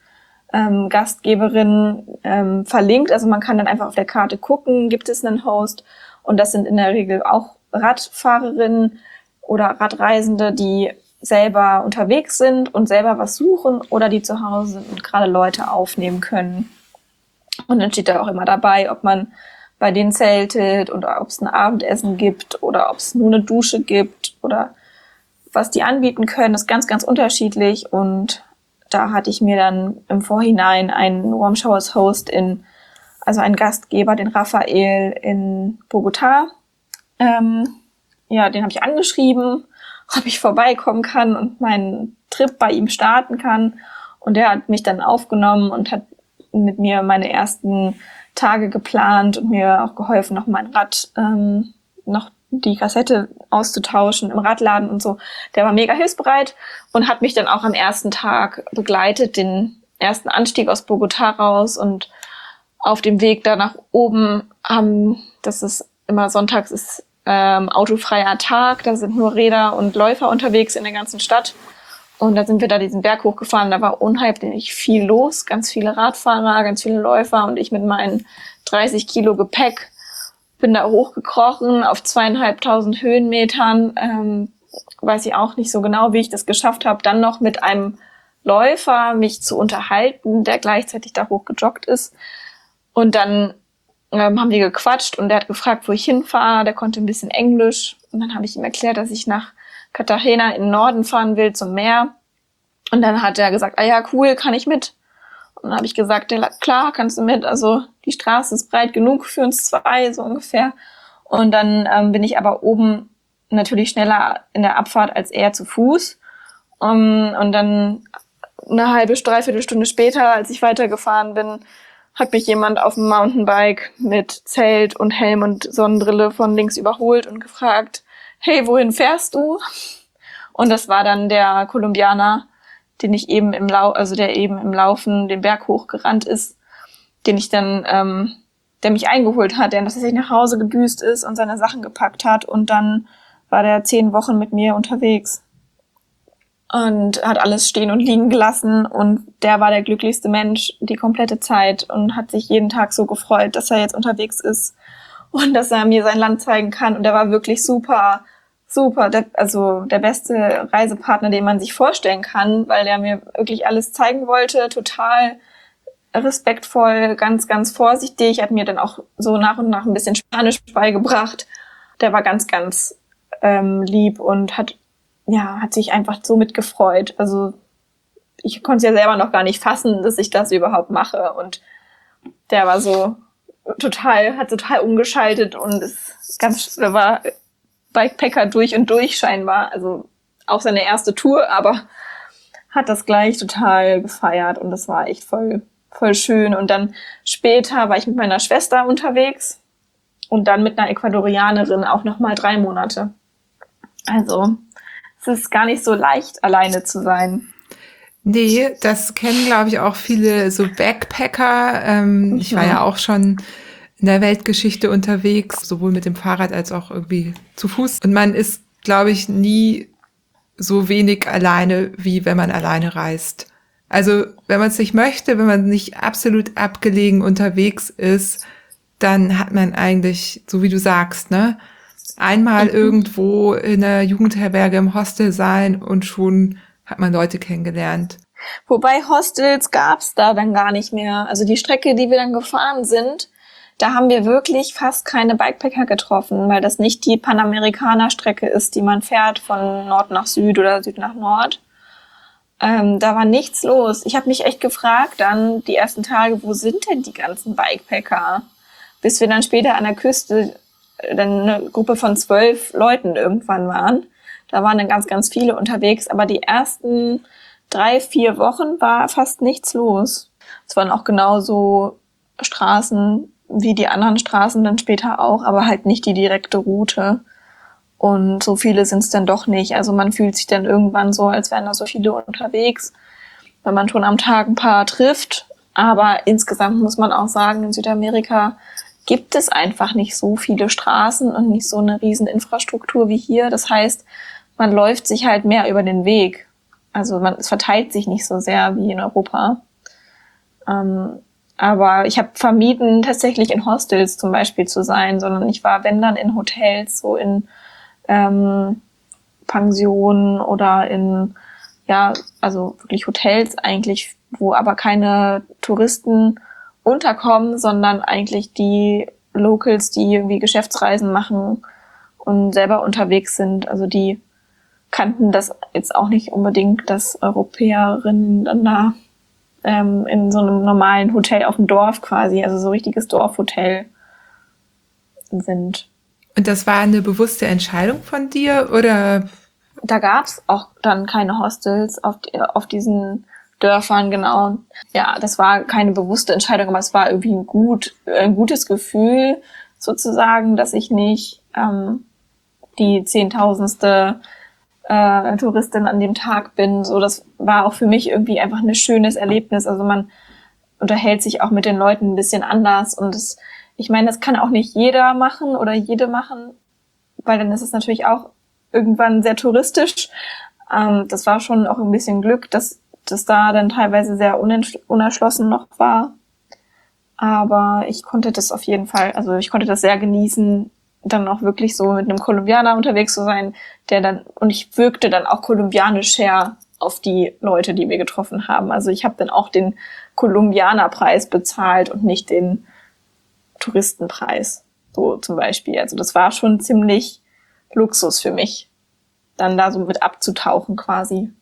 Gastgeberin verlinkt. Also man kann dann einfach auf der Karte gucken, gibt es einen Host, und das sind in der Regel auch Radfahrerinnen oder Radreisende, die selber unterwegs sind und selber was suchen oder die zu Hause sind und gerade Leute aufnehmen können. Und dann steht da auch immer dabei, ob man bei denen zeltet oder ob es ein Abendessen gibt oder ob es nur eine Dusche gibt oder was die anbieten können. Das ist ganz, ganz unterschiedlich, und da hatte ich mir dann im Vorhinein einen Warm Showers Host also einen Gastgeber, den Raphael in Bogotá. Den habe ich angeschrieben, ob ich vorbeikommen kann und meinen Trip bei ihm starten kann. Und der hat mich dann aufgenommen und hat mit mir meine ersten Tage geplant und mir auch geholfen, noch mein Rad, noch die Kassette auszutauschen im Radladen und so. Der war mega hilfsbereit und hat mich dann auch am ersten Tag begleitet, den ersten Anstieg aus Bogotá raus, und auf dem Weg da nach oben das ist immer sonntags, ist autofreier Tag, da sind nur Räder und Läufer unterwegs in der ganzen Stadt. Und da sind wir da diesen Berg hochgefahren, da war unheimlich viel los, ganz viele Radfahrer, ganz viele Läufer, und ich mit meinen 30 Kilo Gepäck bin da hochgekrochen auf 2.500 Höhenmetern. Weiß ich auch nicht so genau, wie ich das geschafft habe, dann noch mit einem Läufer mich zu unterhalten, der gleichzeitig da hochgejoggt ist. Und dann haben wir gequatscht und der hat gefragt, wo ich hinfahre. Der konnte ein bisschen Englisch. Und dann habe ich ihm erklärt, dass ich nach Cartagena in den Norden fahren will, zum Meer. Und dann hat er gesagt, ja, cool, kann ich mit? Und dann habe ich gesagt, ja, klar, kannst du mit. Also die Straße ist breit genug für uns zwei, so ungefähr. Und dann bin ich aber oben natürlich schneller in der Abfahrt als er zu Fuß. Und dann eine halbe, dreiviertel Stunde später, als ich weitergefahren bin, hat mich jemand auf dem Mountainbike mit Zelt und Helm und Sonnenbrille von links überholt und gefragt, hey, wohin fährst du? Und das war dann der Kolumbianer, den ich eben der eben im Laufen den Berg hochgerannt ist, den ich dann, der mich eingeholt hat, der tatsächlich nach Hause gedüst ist und seine Sachen gepackt hat, und dann war der 10 Wochen mit mir unterwegs und hat alles stehen und liegen gelassen, und der war der glücklichste Mensch die komplette Zeit und hat sich jeden Tag so gefreut, dass er jetzt unterwegs ist und dass er mir sein Land zeigen kann, und der war wirklich super, der beste Reisepartner, den man sich vorstellen kann, weil der mir wirklich alles zeigen wollte, total respektvoll, ganz, ganz vorsichtig, hat mir dann auch so nach und nach ein bisschen Spanisch beigebracht. Der war ganz, ganz lieb und hat sich einfach so mitgefreut. Also ich konnte es ja selber noch gar nicht fassen, dass ich das überhaupt mache, und der war so hat total umgeschaltet und der war Bikepacker durch und durch scheinbar, also auch seine erste Tour, aber hat das gleich total gefeiert, und das war echt voll schön. Und dann später war ich mit meiner Schwester unterwegs und dann mit einer Ecuadorianerin auch nochmal 3 Monate. Also es ist gar nicht so leicht, alleine zu sein. Nee, das kennen, glaube ich, auch viele so Backpacker. Ich war ja auch schon in der Weltgeschichte unterwegs, sowohl mit dem Fahrrad als auch irgendwie zu Fuß. Und man ist, glaube ich, nie so wenig alleine, wie wenn man alleine reist. Also wenn man es nicht möchte, wenn man nicht absolut abgelegen unterwegs ist, dann hat man eigentlich, so wie du sagst, ne, einmal irgendwo in der Jugendherberge im Hostel sein und schon hat man Leute kennengelernt. Wobei Hostels gab's da dann gar nicht mehr. Also die Strecke, die wir dann gefahren sind, Da haben wir wirklich fast keine Bikepacker getroffen, weil das nicht die Panamerikaner-Strecke ist, die man fährt von Nord nach Süd oder Süd nach Nord. Da war nichts los. Ich habe mich echt gefragt dann die ersten Tage, wo sind denn die ganzen Bikepacker? Bis wir dann später an der Küste dann eine Gruppe von 12 Leuten irgendwann waren. Da waren dann ganz, ganz viele unterwegs. Aber die ersten 3-4 Wochen war fast nichts los. Es waren auch genauso Straßen wie die anderen Straßen dann später auch, aber halt nicht die direkte Route. Und so viele sind es dann doch nicht. Also man fühlt sich dann irgendwann so, als wären da so viele unterwegs, wenn man schon am Tag ein paar trifft. Aber insgesamt muss man auch sagen, in Südamerika gibt es einfach nicht so viele Straßen und nicht so eine riesen Infrastruktur wie hier. Das heißt, man läuft sich halt mehr über den Weg. Also es verteilt sich nicht so sehr wie in Europa. Aber ich habe vermieden, tatsächlich in Hostels zum Beispiel zu sein, sondern ich war, wenn dann, in Hotels, so in Pensionen oder in, ja, also wirklich Hotels eigentlich, wo aber keine Touristen unterkommen, sondern eigentlich die Locals, die irgendwie Geschäftsreisen machen und selber unterwegs sind. Also die kannten das jetzt auch nicht unbedingt, dass Europäerinnen dann da in so einem normalen Hotel auf dem Dorf quasi, also so richtiges Dorfhotel sind. Und das war eine bewusste Entscheidung von dir, oder? Da gab's auch dann keine Hostels auf diesen Dörfern, genau. Ja, das war keine bewusste Entscheidung, aber es war irgendwie ein gutes Gefühl sozusagen, dass ich nicht die 10.000. Touristin an dem Tag bin. So, das war auch für mich irgendwie einfach ein schönes Erlebnis. Also man unterhält sich auch mit den Leuten ein bisschen anders und ich meine, das kann auch nicht jeder machen oder jede machen, weil dann ist es natürlich auch irgendwann sehr touristisch. Das war schon auch ein bisschen Glück, dass das da dann teilweise sehr unerschlossen noch war. Aber ich konnte das auf jeden Fall, also ich konnte das sehr genießen, dann auch wirklich so mit einem Kolumbianer unterwegs zu sein, und ich wirkte dann auch kolumbianisch her auf die Leute, die wir getroffen haben. Also ich habe dann auch den Kolumbianerpreis bezahlt und nicht den Touristenpreis, so zum Beispiel. Also das war schon ziemlich Luxus für mich, dann da so mit abzutauchen quasi.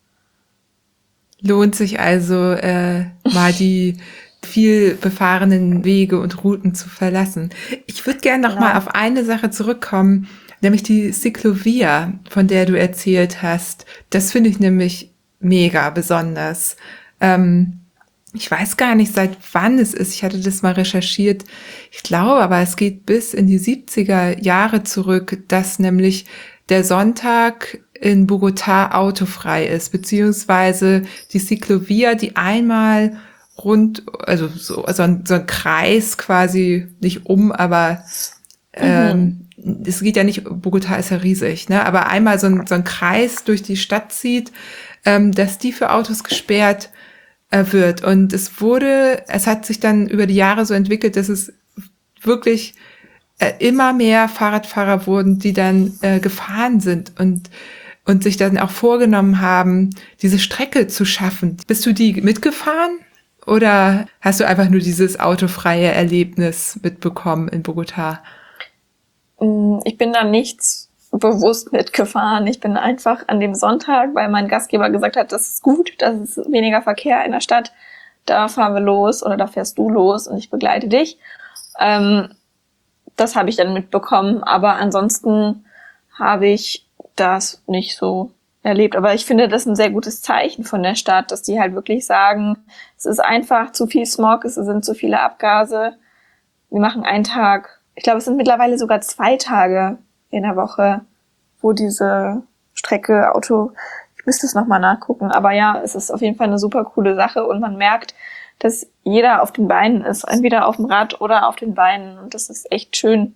Lohnt sich also, mal die viel befahrenen Wege und Routen zu verlassen. Ich würde gerne noch mal auf eine Sache zurückkommen, nämlich die Ciclovia, von der du erzählt hast. Das finde ich nämlich mega besonders. Ich weiß gar nicht, seit wann es ist. Ich hatte das mal recherchiert. Ich glaube, aber es geht bis in die 70er Jahre zurück, dass nämlich der Sonntag in Bogotá autofrei ist, beziehungsweise die Ciclovia, die einmal also so ein Kreis quasi, nicht aber es geht ja nicht, Bogotá ist ja riesig, ne? Aber einmal so ein Kreis durch die Stadt zieht, dass die für Autos gesperrt wird. Und es hat sich dann über die Jahre so entwickelt, dass es wirklich immer mehr Fahrradfahrer wurden, die dann gefahren sind und sich dann auch vorgenommen haben, diese Strecke zu schaffen. Bist du die mitgefahren? Oder hast du einfach nur dieses autofreie Erlebnis mitbekommen in Bogotá? Ich bin da nichts bewusst mitgefahren. Ich bin einfach an dem Sonntag, weil mein Gastgeber gesagt hat, das ist gut, das ist weniger Verkehr in der Stadt, da fahren wir los oder da fährst du los und ich begleite dich. Das habe ich dann mitbekommen, aber ansonsten habe ich das nicht so erlebt. Aber ich finde das ein sehr gutes Zeichen von der Stadt, dass die halt wirklich sagen, es ist einfach zu viel Smog, es sind zu viele Abgase. Wir machen einen Tag, ich glaube, es sind mittlerweile sogar 2 Tage in der Woche, wo diese Strecke ich müsste es nochmal nachgucken, aber ja, es ist auf jeden Fall eine super coole Sache und man merkt, dass jeder auf den Beinen ist, entweder auf dem Rad oder auf den Beinen und das ist echt schön.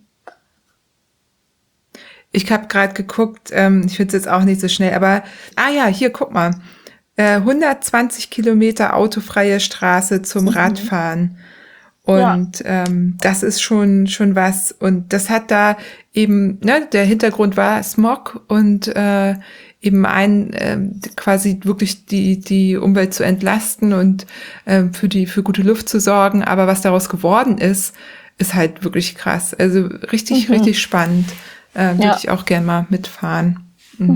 Ich habe gerade geguckt, ich finde es jetzt auch nicht so schnell, aber, hier, guck mal, 120 Kilometer autofreie Straße zum Radfahren. Und das ist schon was. Und das hat da eben, ne, der Hintergrund war Smog und eben quasi wirklich die Umwelt zu entlasten und für gute Luft zu sorgen. Aber was daraus geworden ist, ist halt wirklich krass. Also richtig, richtig spannend. Würde ich auch gern mal mitfahren.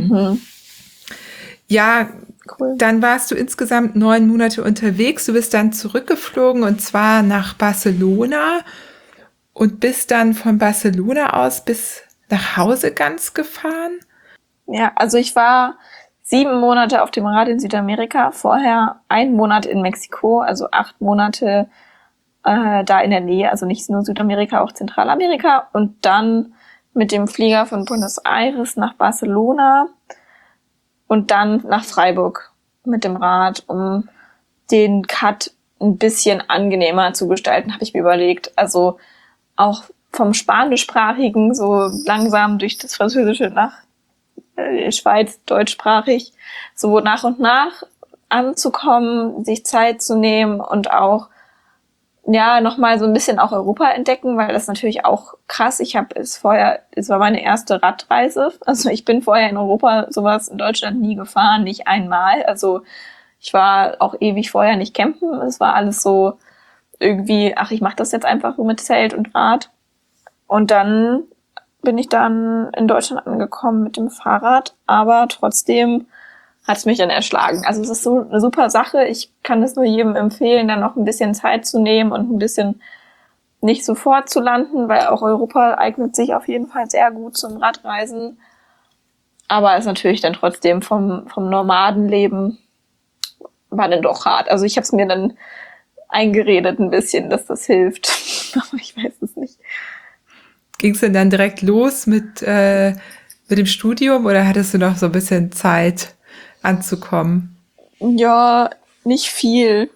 Ja, cool. Dann warst du insgesamt 9 Monate unterwegs. Du bist dann zurückgeflogen und zwar nach Barcelona und bist dann von Barcelona aus bis nach Hause ganz gefahren? Ja, also ich war 7 Monate auf dem Rad in Südamerika, vorher 1 Monat in Mexiko, also 8 Monate da in der Nähe, also nicht nur Südamerika, auch Zentralamerika und dann mit dem Flieger von Buenos Aires nach Barcelona und dann nach Freiburg mit dem Rad, um den Cut ein bisschen angenehmer zu gestalten, habe ich mir überlegt. Also auch vom Spanischsprachigen so langsam durch das Französische nach Schweiz deutschsprachig, so nach und nach anzukommen, sich Zeit zu nehmen und auch ja nochmal so ein bisschen auch Europa entdecken, weil das natürlich auch krass. Es war meine erste Radreise. Also ich bin vorher in Europa sowas in Deutschland nie gefahren, nicht einmal. Also ich war auch ewig vorher nicht campen. Es war alles so irgendwie, ich mache das jetzt einfach so mit Zelt und Rad. Und dann bin ich dann in Deutschland angekommen mit dem Fahrrad, aber trotzdem hat es mich dann erschlagen. Also es ist so eine super Sache. Ich kann es nur jedem empfehlen, dann noch ein bisschen Zeit zu nehmen und ein bisschen nicht sofort zu landen, weil auch Europa eignet sich auf jeden Fall sehr gut zum Radreisen. Aber es ist natürlich dann trotzdem vom Nomadenleben war dann doch hart. Also ich habe es mir dann eingeredet ein bisschen, dass das hilft. Aber ich weiß es nicht. Ging es denn dann direkt los mit dem Studium oder hattest du noch so ein bisschen Zeit anzukommen? Ja, nicht viel.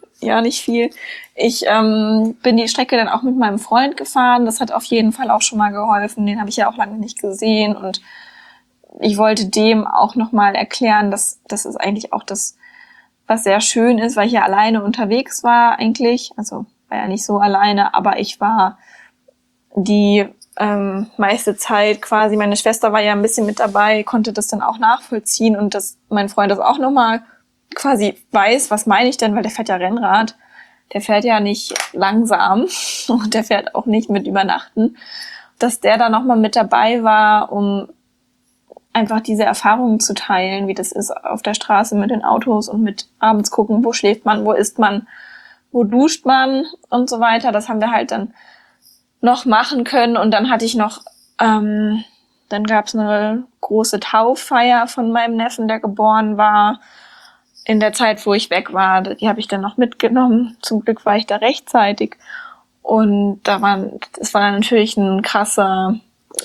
Ich bin die Strecke dann auch mit meinem Freund gefahren. Das hat auf jeden Fall auch schon mal geholfen. Den habe ich ja auch lange nicht gesehen. Und ich wollte dem auch nochmal erklären, dass das ist eigentlich auch das, was sehr schön ist, weil ich ja alleine unterwegs war eigentlich. Also war ja nicht so alleine, aber ich war die meiste Zeit quasi, meine Schwester war ja ein bisschen mit dabei, konnte das dann auch nachvollziehen und dass mein Freund das auch nochmal quasi weiß, was meine ich denn, weil der fährt ja Rennrad, der fährt ja nicht langsam und der fährt auch nicht mit Übernachten, dass der da nochmal mit dabei war, um einfach diese Erfahrungen zu teilen, wie das ist auf der Straße mit den Autos und mit abends gucken, wo schläft man, wo isst man, wo duscht man und so weiter. Das haben wir halt dann noch machen können und dann hatte ich noch, dann gab es eine große Tauffeier von meinem Neffen, der geboren war, in der Zeit, wo ich weg war. Die habe ich dann noch mitgenommen. Zum Glück war ich da rechtzeitig und es war natürlich ein krasser,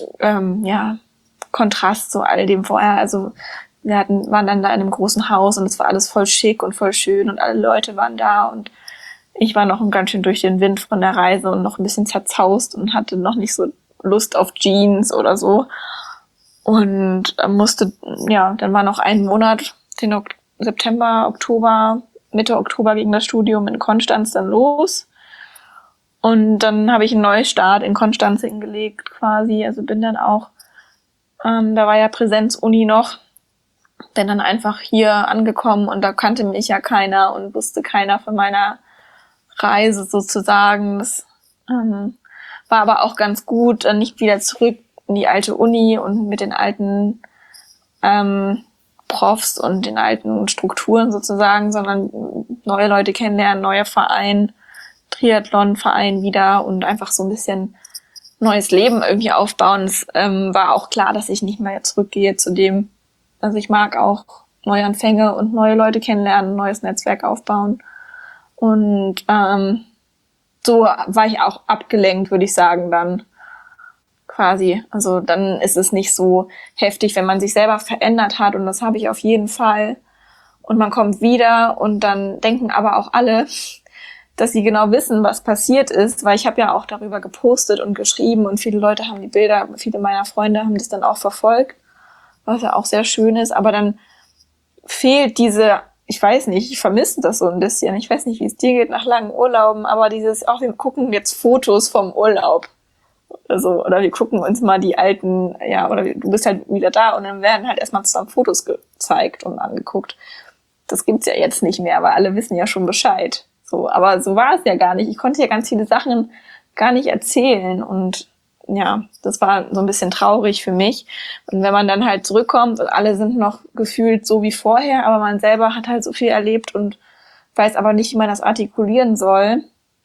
Kontrast zu all dem vorher. Also wir waren dann da in einem großen Haus und es war alles voll schick und voll schön und alle Leute waren da und ich war noch ganz schön durch den Wind von der Reise und noch ein bisschen zerzaust und hatte noch nicht so Lust auf Jeans oder so. Und dann war noch 1 Monat, den September, Oktober, Mitte Oktober ging das Studium in Konstanz dann los. Und dann habe ich einen Neustart in Konstanz hingelegt quasi. Also bin dann auch, da war ja Präsenzuni noch, bin dann einfach hier angekommen und da kannte mich ja keiner und wusste keiner von meiner Reise sozusagen. Das war aber auch ganz gut, dann nicht wieder zurück in die alte Uni und mit den alten Profs und den alten Strukturen sozusagen, sondern neue Leute kennenlernen, neuer Verein, Triathlon-Verein wieder und einfach so ein bisschen neues Leben irgendwie aufbauen. Es war auch klar, dass ich nicht mehr zurückgehe zu dem, also ich mag auch Neuanfänge und neue Leute kennenlernen, neues Netzwerk aufbauen. Und so war ich auch abgelenkt, würde ich sagen, dann quasi. Also dann ist es nicht so heftig, wenn man sich selber verändert hat und das habe ich auf jeden Fall. Und man kommt wieder und dann denken aber auch alle, dass sie genau wissen, was passiert ist, weil ich habe ja auch darüber gepostet und geschrieben und viele Leute haben die Bilder, viele meiner Freunde haben das dann auch verfolgt, was ja auch sehr schön ist, aber dann fehlt diese, ich weiß nicht, ich vermisse das so ein bisschen. Ich weiß nicht, wie es dir geht nach langen Urlauben, aber wir gucken jetzt Fotos vom Urlaub. Oder wir gucken uns mal die alten, oder du bist halt wieder da und dann werden halt erstmal zusammen Fotos gezeigt und angeguckt. Das gibt's ja jetzt nicht mehr, weil alle wissen ja schon Bescheid. So, aber so war es ja gar nicht. Ich konnte ja ganz viele Sachen gar nicht erzählen. Und ja, das war so ein bisschen traurig für mich. Und wenn man dann halt zurückkommt und alle sind noch gefühlt so wie vorher, aber man selber hat halt so viel erlebt und weiß aber nicht, wie man das artikulieren soll,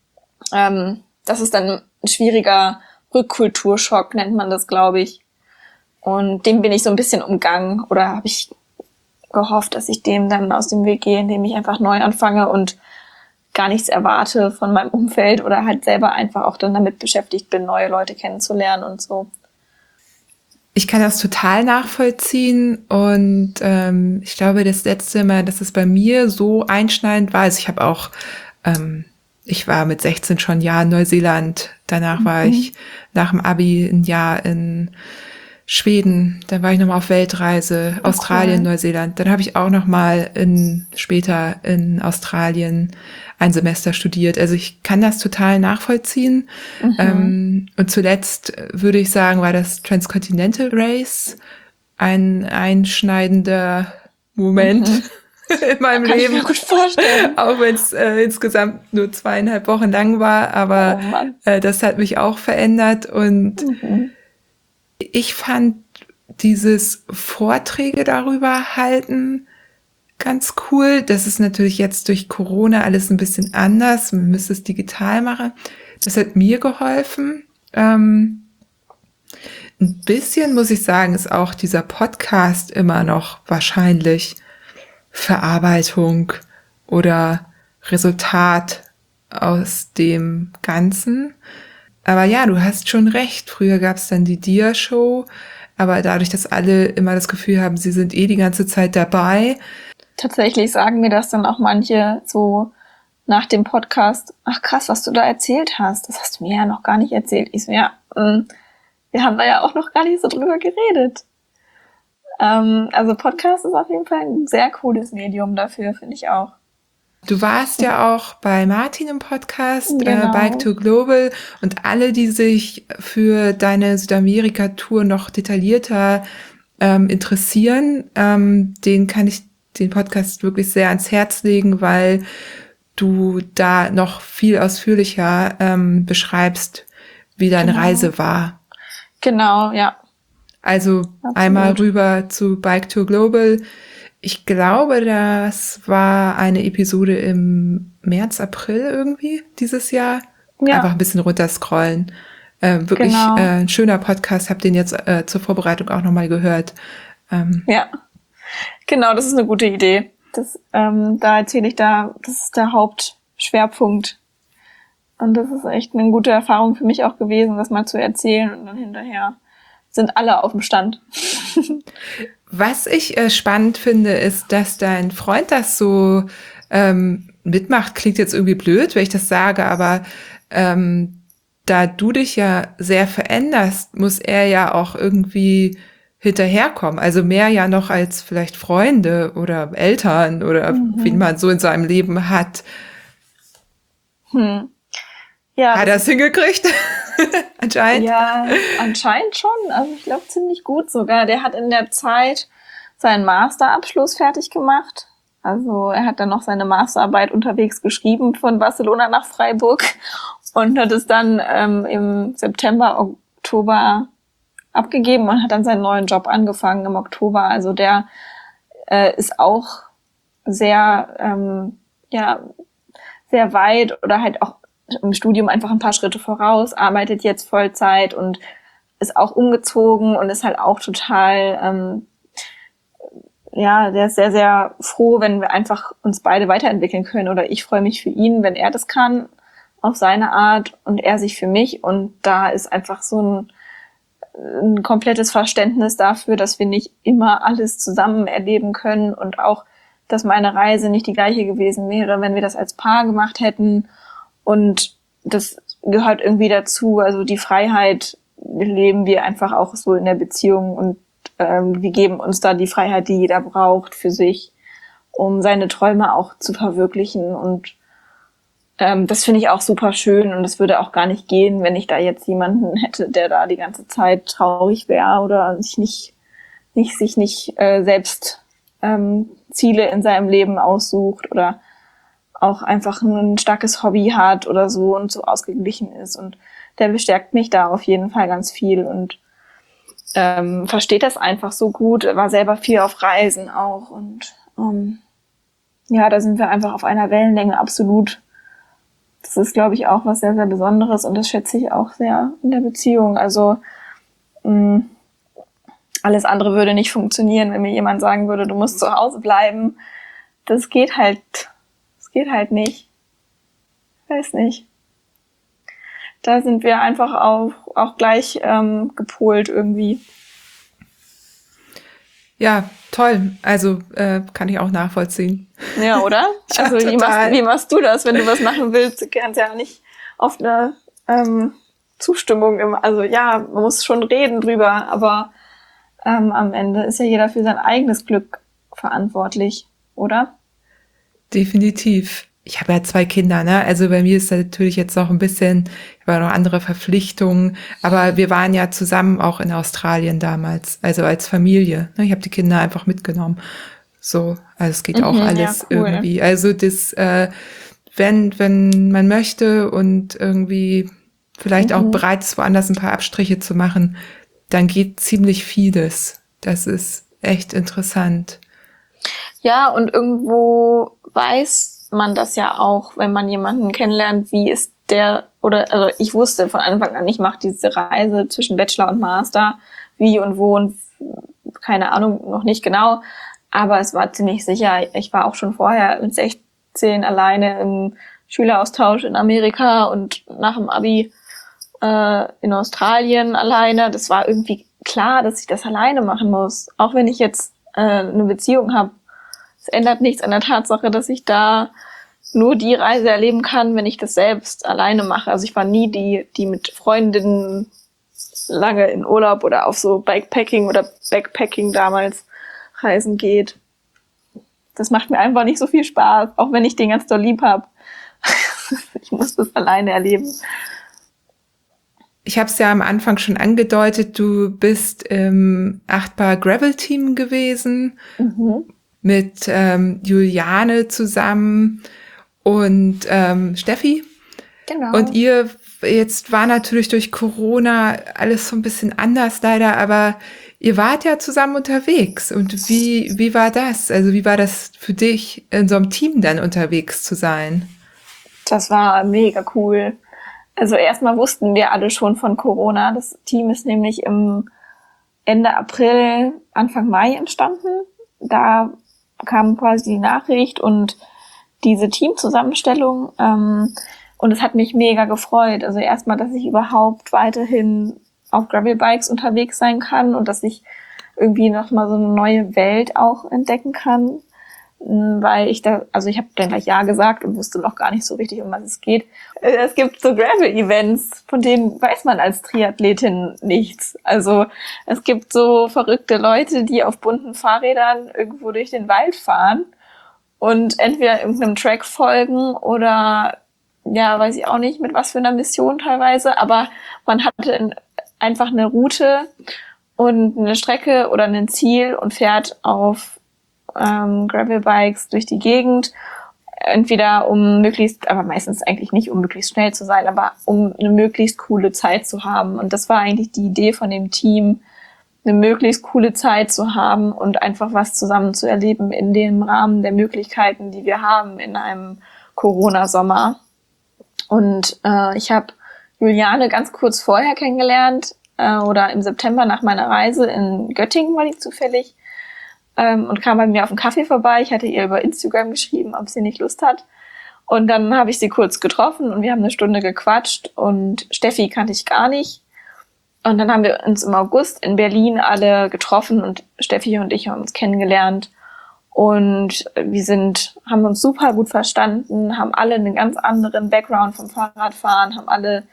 das ist dann ein schwieriger Rückkulturschock, nennt man das, glaube ich. Und dem bin ich so ein bisschen umgangen oder habe ich gehofft, dass ich dem dann aus dem Weg gehe, indem ich einfach neu anfange und gar nichts erwarte von meinem Umfeld oder halt selber einfach auch dann damit beschäftigt bin, neue Leute kennenzulernen und so. Ich kann das total nachvollziehen und ich glaube, das letzte Mal, dass es bei mir so einschneidend war, also ich habe auch, ich war mit 16 schon ein Jahr in Neuseeland, danach war ich nach dem Abi ein Jahr in Schweden, dann war ich nochmal auf Weltreise, Australien, cool. Neuseeland, dann habe ich auch nochmal später in Australien ein Semester studiert. Also ich kann das total nachvollziehen. Und zuletzt würde ich sagen, war das Transcontinental Race ein einschneidender Moment in meinem Kann Leben. ich mir gut vorstellen. Auch wenn es insgesamt nur 2,5 Wochen lang war, aber das hat mich auch verändert und ich fand dieses Vorträge darüber halten ganz cool. Das ist natürlich jetzt durch Corona alles ein bisschen anders. Man müsste es digital machen. Das hat mir geholfen. Ein bisschen, muss ich sagen, ist auch dieser Podcast immer noch wahrscheinlich Verarbeitung oder Resultat aus dem Ganzen. Aber ja, du hast schon recht. Früher gab es dann die Dia-Show, aber dadurch, dass alle immer das Gefühl haben, sie sind die ganze Zeit dabei. Tatsächlich sagen mir das dann auch manche so nach dem Podcast, ach krass, was du da erzählt hast, das hast du mir ja noch gar nicht erzählt. Ich so, ja, wir haben da ja auch noch gar nicht so drüber geredet. Also Podcast ist auf jeden Fall ein sehr cooles Medium dafür, finde ich auch. Du warst ja auch bei Martin im Podcast, Genau. Bike to Global, und alle, die sich für deine Südamerika-Tour noch detaillierter interessieren, denen kann ich den Podcast wirklich sehr ans Herz legen, weil du da noch viel ausführlicher beschreibst, wie deine Reise war. Genau, ja. Also Absolut. Einmal rüber zu Bike to Global. Ich glaube, das war eine Episode im März, April irgendwie dieses Jahr. Ja. Einfach ein bisschen runterscrollen. Wirklich Genau. ein schöner Podcast. Hab den jetzt zur Vorbereitung auch nochmal gehört. Ja, genau, das ist eine gute Idee. Das, da erzähle ich das ist der Hauptschwerpunkt. Und das ist echt eine gute Erfahrung für mich auch gewesen, das mal zu erzählen und dann hinterher sind alle auf dem Stand. Was ich spannend finde, ist, dass dein Freund das so mitmacht. Klingt jetzt irgendwie blöd, wenn ich das sage, aber da du dich ja sehr veränderst, muss er ja auch irgendwie hinterherkommen. Also mehr ja noch als vielleicht Freunde oder Eltern oder wen man so in seinem Leben hat. Ja, Hat er es hingekriegt? Anscheinend. Ja, anscheinend schon. Also ich glaube ziemlich gut sogar. Der hat in der Zeit seinen Masterabschluss fertig gemacht. Also er hat dann noch seine Masterarbeit unterwegs geschrieben von Barcelona nach Freiburg und hat es dann im September, Oktober abgegeben und hat dann seinen neuen Job angefangen im Oktober. Also der ist auch sehr, sehr weit oder halt auch im Studium einfach ein paar Schritte voraus, arbeitet jetzt Vollzeit und ist auch umgezogen und ist halt auch total, der ist sehr, sehr froh, wenn wir einfach uns beide weiterentwickeln können, oder ich freue mich für ihn, wenn er das kann, auf seine Art, und er sich für mich, und da ist einfach so ein komplettes Verständnis dafür, dass wir nicht immer alles zusammen erleben können und auch, dass meine Reise nicht die gleiche gewesen wäre, wenn wir das als Paar gemacht hätten. Und das gehört irgendwie dazu. Also die Freiheit leben wir einfach auch so in der Beziehung, und wir geben uns da die Freiheit, die jeder braucht für sich, um seine Träume auch zu verwirklichen. Und das finde ich auch super schön, und es würde auch gar nicht gehen, wenn ich da jetzt jemanden hätte, der da die ganze Zeit traurig wäre oder sich nicht selbst Ziele in seinem Leben aussucht oder auch einfach ein starkes Hobby hat oder so und so ausgeglichen ist. Und der bestärkt mich da auf jeden Fall ganz viel und versteht das einfach so gut, war selber viel auf Reisen auch und ja, da sind wir einfach auf einer Wellenlänge, absolut. Das ist, glaube ich, auch was sehr, sehr Besonderes und das schätze ich auch sehr in der Beziehung. Also alles andere würde nicht funktionieren, wenn mir jemand sagen würde, du musst zu Hause bleiben. Das geht halt nicht. Weiß nicht. Da sind wir einfach auch gleich gepolt irgendwie. Ja, toll. Also kann ich auch nachvollziehen. Ja, oder? Ja, Also total. wie machst du das, wenn du was machen willst? Du kannst ja nicht auf eine Zustimmung immer. Also ja, man muss schon reden drüber, aber am Ende ist ja jeder für sein eigenes Glück verantwortlich, oder? Definitiv. Ich habe ja 2 Kinder, ne? Also bei mir ist da natürlich jetzt noch ein bisschen, ich habe noch andere Verpflichtungen, aber wir waren ja zusammen auch in Australien damals, also als Familie. Ne? Ich habe die Kinder einfach mitgenommen. So, also es geht auch alles ja, cool. irgendwie. Also das, wenn man möchte und irgendwie vielleicht auch bereit ist, woanders ein paar Abstriche zu machen, dann geht ziemlich vieles. Das ist echt interessant. Ja, und irgendwo weiß man das ja auch, wenn man jemanden kennenlernt, wie ist der, oder also ich wusste von Anfang an, ich mache diese Reise zwischen Bachelor und Master, wie und wo und keine Ahnung, noch nicht genau, aber es war ziemlich sicher. Ich war auch schon vorher mit 16 alleine im Schüleraustausch in Amerika und nach dem Abi in Australien alleine. Das war irgendwie klar, dass ich das alleine machen muss. Auch wenn ich jetzt eine Beziehung habe. Es ändert nichts an der Tatsache, dass ich da nur die Reise erleben kann, wenn ich das selbst alleine mache. Also ich war nie die mit Freundinnen lange in Urlaub oder auf so Bikepacking oder Backpacking damals reisen geht. Das macht mir einfach nicht so viel Spaß, auch wenn ich den ganz doll lieb habe. Ich muss das alleine erleben. Ich habe es ja am Anfang schon angedeutet, du bist im 8-Bar Gravel Team gewesen, mit Juliane zusammen und Steffi. Genau. Und ihr, jetzt war natürlich durch Corona alles so ein bisschen anders leider, aber ihr wart ja zusammen unterwegs. Und wie war das? Also wie war das für dich, in so einem Team dann unterwegs zu sein? Das war mega cool. Also erstmal wussten wir alle schon von Corona. Das Team ist nämlich im Ende April, Anfang Mai entstanden. Da kam quasi die Nachricht und diese Teamzusammenstellung. Und es hat mich mega gefreut. Also erstmal, dass ich überhaupt weiterhin auf Gravelbikes unterwegs sein kann und dass ich irgendwie nochmal so eine neue Welt auch entdecken kann. Weil ich habe dann gleich Ja gesagt und wusste noch gar nicht so richtig, um was es geht. Es gibt so Gravel-Events, von denen weiß man als Triathletin nichts. Also es gibt so verrückte Leute, die auf bunten Fahrrädern irgendwo durch den Wald fahren und entweder irgendeinem Track folgen oder, ja, weiß ich auch nicht, mit was für einer Mission teilweise, aber man hatte einfach eine Route und eine Strecke oder ein Ziel und fährt auf Gravelbikes durch die Gegend, entweder um möglichst, aber meistens eigentlich nicht, um möglichst schnell zu sein, aber um eine möglichst coole Zeit zu haben. Und das war eigentlich die Idee von dem Team, eine möglichst coole Zeit zu haben und einfach was zusammen zu erleben in dem Rahmen der Möglichkeiten, die wir haben in einem Corona-Sommer. Und ich habe Juliane ganz kurz vorher kennengelernt oder im September nach meiner Reise in Göttingen war die zufällig. Und kam bei mir auf einen Kaffee vorbei. Ich hatte ihr über Instagram geschrieben, ob sie nicht Lust hat. Und dann habe ich sie kurz getroffen und wir haben eine Stunde gequatscht und Steffi kannte ich gar nicht. Und dann haben wir uns im August in Berlin alle getroffen und Steffi und ich haben uns kennengelernt. Und wir haben uns super gut verstanden, haben alle einen ganz anderen Background vom Fahrradfahren, haben alle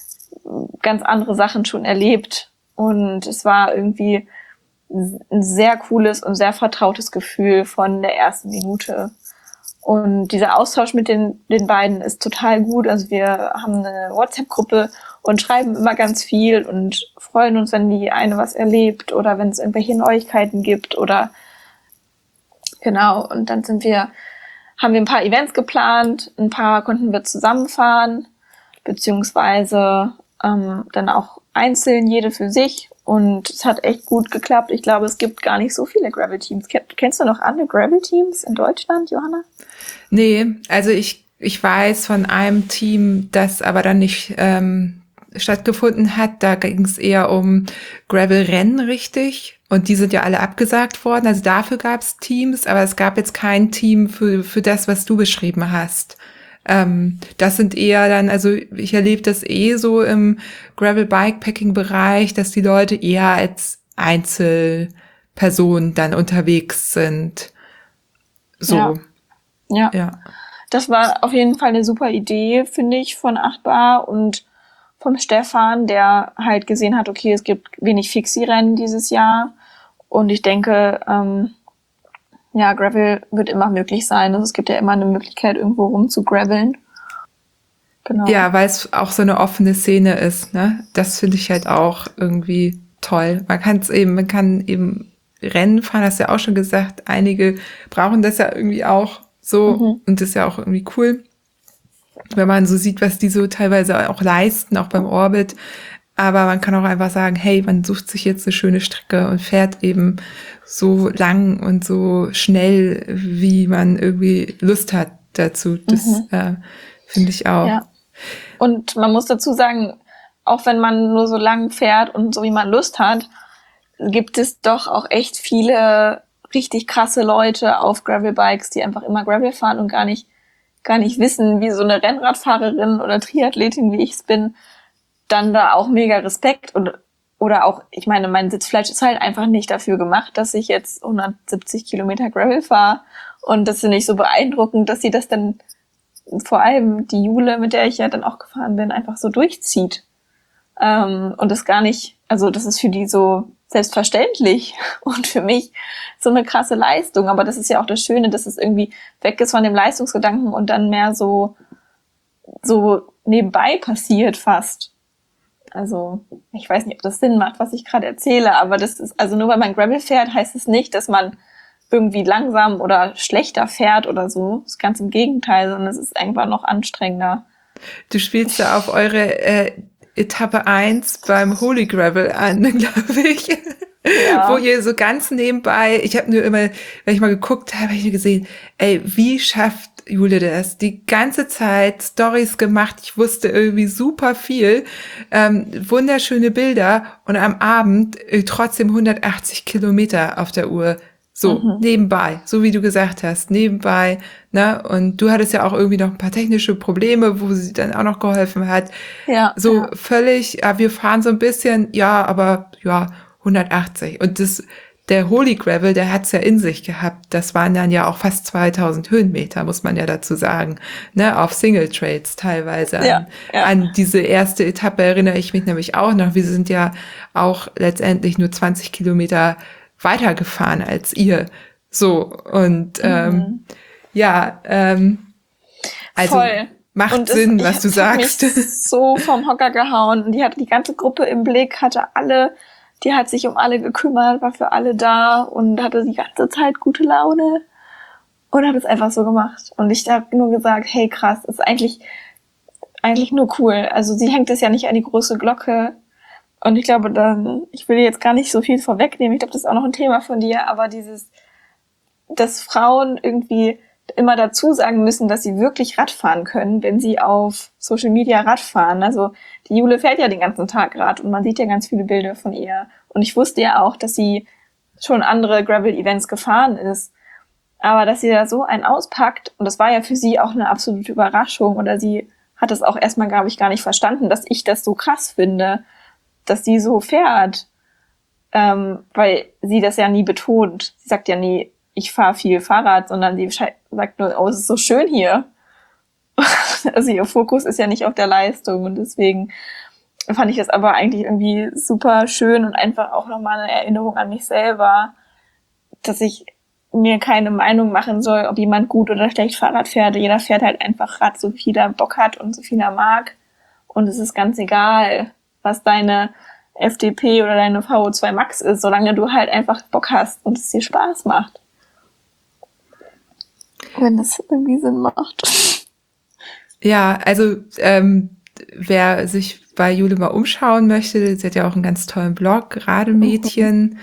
ganz andere Sachen schon erlebt. Und es war irgendwie ein sehr cooles und sehr vertrautes Gefühl von der ersten Minute. Und dieser Austausch mit den beiden ist total gut. Also wir haben eine WhatsApp-Gruppe und schreiben immer ganz viel und freuen uns, wenn die eine was erlebt oder wenn es irgendwelche Neuigkeiten gibt oder genau. Und dann haben wir ein paar Events geplant, ein paar konnten wir zusammenfahren, beziehungsweise dann auch einzeln, jede für sich. Und es hat echt gut geklappt. Ich glaube, es gibt gar nicht so viele Gravel-Teams. Kennst du noch andere Gravel-Teams in Deutschland, Johanna? Nee, also ich weiß von einem Team, das aber dann nicht stattgefunden hat. Da ging es eher um Gravel-Rennen, richtig. Und die sind ja alle abgesagt worden. Also dafür gab es Teams, aber es gab jetzt kein Team für das, was du beschrieben hast. Das sind eher dann, also ich erlebe das so im Gravel-Bikepacking-Bereich, dass die Leute eher als Einzelpersonen dann unterwegs sind. So. Ja. Das war auf jeden Fall eine super Idee, finde ich, von Achtbar und vom Stefan, der halt gesehen hat, okay, es gibt wenig Fixie-Rennen dieses Jahr. Und ich denke, Gravel wird immer möglich sein. Also es gibt ja immer eine Möglichkeit, irgendwo rum zu graveln. Genau. Ja, weil es auch so eine offene Szene ist, ne? Das finde ich halt auch irgendwie toll. Man kann eben Rennen fahren, hast du ja auch schon gesagt. Einige brauchen das ja irgendwie auch so und das ist ja auch irgendwie cool, wenn man so sieht, was die so teilweise auch leisten, auch beim Orbit. Aber man kann auch einfach sagen, hey, man sucht sich jetzt eine schöne Strecke und fährt eben so lang und so schnell, wie man irgendwie Lust hat dazu. Das finde ich auch. Ja. Und man muss dazu sagen, auch wenn man nur so lang fährt und so wie man Lust hat, gibt es doch auch echt viele richtig krasse Leute auf Gravelbikes, die einfach immer Gravel fahren und gar nicht wissen, wie so eine Rennradfahrerin oder Triathletin, wie ich es bin, dann da auch mega Respekt oder auch, ich meine, mein Sitzfleisch ist halt einfach nicht dafür gemacht, dass ich jetzt 170 Kilometer Gravel fahre und das finde ich so beeindruckend, dass sie das dann, vor allem die Jule, mit der ich ja dann auch gefahren bin, einfach so durchzieht und das gar nicht, also das ist für die so selbstverständlich und für mich so eine krasse Leistung, aber das ist ja auch das Schöne, dass es irgendwie weg ist von dem Leistungsgedanken und dann mehr so nebenbei passiert fast. Also, ich weiß nicht, ob das Sinn macht, was ich gerade erzähle, aber das ist, also nur weil man Gravel fährt, heißt es nicht, dass man irgendwie langsam oder schlechter fährt oder so. Das ist ganz im Gegenteil, sondern es ist einfach noch anstrengender. Du spielst da auf eure Etappe 1 beim Holy Gravel an, glaube ich. Ja. Wo ihr so ganz nebenbei, ich habe nur immer, wenn ich mal geguckt habe, habe ich nur gesehen, ey, wie schafft Jule das? Die ganze Zeit Stories gemacht, ich wusste irgendwie super viel, wunderschöne Bilder und am Abend trotzdem 180 Kilometer auf der Uhr. So, nebenbei, so wie du gesagt hast, nebenbei, ne? Und du hattest ja auch irgendwie noch ein paar technische Probleme, wo sie dann auch noch geholfen hat. Ja. So ja. völlig, wir fahren so ein bisschen, aber 180. Und der Holy Gravel, der hat's ja in sich gehabt. Das waren dann ja auch fast 2000 Höhenmeter, muss man ja dazu sagen, ne? Auf Single Trails teilweise. An diese erste Etappe erinnere ich mich nämlich auch noch. Wir sind ja auch letztendlich nur 20 Kilometer weitergefahren als ihr. So, und also voll. Macht und Sinn, was du sagst. Mich so vom Hocker gehauen. Und die hatte die ganze Gruppe im Blick, die hat sich um alle gekümmert, war für alle da und hatte die ganze Zeit gute Laune und hat es einfach so gemacht. Und ich habe nur gesagt, hey krass, ist eigentlich nur cool. Also sie hängt es ja nicht an die große Glocke. Und ich glaube, ich will jetzt gar nicht so viel vorwegnehmen. Ich glaube, das ist auch noch ein Thema von dir, aber dass Frauen irgendwie immer dazu sagen müssen, dass sie wirklich Rad fahren können, wenn sie auf Social Media Rad fahren. Also die Jule fährt ja den ganzen Tag Rad und man sieht ja ganz viele Bilder von ihr. Und ich wusste ja auch, dass sie schon andere Gravel-Events gefahren ist. Aber dass sie da so einen auspackt, und das war ja für sie auch eine absolute Überraschung, oder sie hat es auch erstmal, glaube ich, gar nicht verstanden, dass ich das so krass finde, dass sie so fährt. Weil sie das ja nie betont. Sie sagt ja nie, ich fahre viel Fahrrad, sondern sie sagt nur, oh, es ist so schön hier. Also ihr Fokus ist ja nicht auf der Leistung und deswegen fand ich das aber eigentlich irgendwie super schön und einfach auch nochmal eine Erinnerung an mich selber, dass ich mir keine Meinung machen soll, ob jemand gut oder schlecht Fahrrad fährt. Jeder fährt halt einfach Rad, so viel er Bock hat und so viel er mag. Und es ist ganz egal, was deine FDP oder deine VO2 Max ist, solange du halt einfach Bock hast und es dir Spaß macht. Wenn das irgendwie Sinn macht. Ja, also wer sich bei Jule mal umschauen möchte, sie hat ja auch einen ganz tollen Blog, Rademädchen.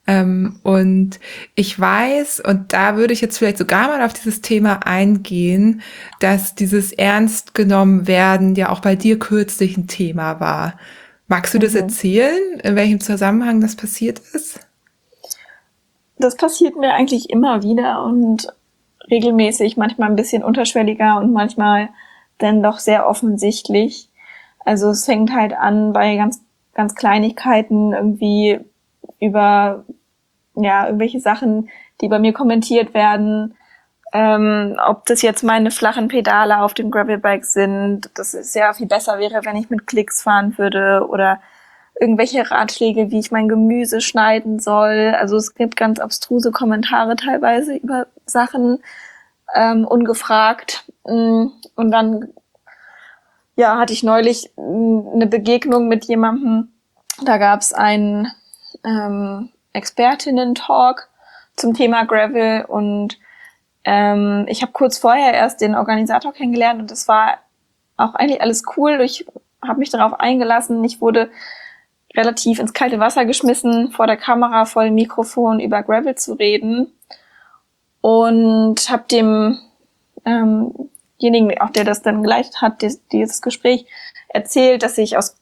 Und ich weiß, und da würde ich jetzt vielleicht sogar mal auf dieses Thema eingehen, dass dieses ernst genommen werden ja auch bei dir kürzlich ein Thema war. Magst du das erzählen, in welchem Zusammenhang das passiert ist? Das passiert mir eigentlich immer wieder und regelmäßig, manchmal ein bisschen unterschwelliger und manchmal dann doch sehr offensichtlich. Also es fängt halt an bei ganz, ganz Kleinigkeiten, irgendwie über irgendwelche Sachen, die bei mir kommentiert werden, ob das jetzt meine flachen Pedale auf dem Gravelbike sind, dass es sehr viel besser wäre, wenn ich mit Klicks fahren würde, oder irgendwelche Ratschläge, wie ich mein Gemüse schneiden soll. Also es gibt ganz abstruse Kommentare teilweise über Sachen, ungefragt. Und dann hatte ich neulich eine Begegnung mit jemandem, da gab es einen Expertinnen-Talk zum Thema Gravel und ich habe kurz vorher erst den Organisator kennengelernt und das war auch eigentlich alles cool. Ich habe mich darauf eingelassen. Ich wurde relativ ins kalte Wasser geschmissen, vor der Kamera, vor dem Mikrofon über Gravel zu reden und habe demjenigen, auch der das dann geleitet hat, dieses Gespräch, erzählt, dass ich aus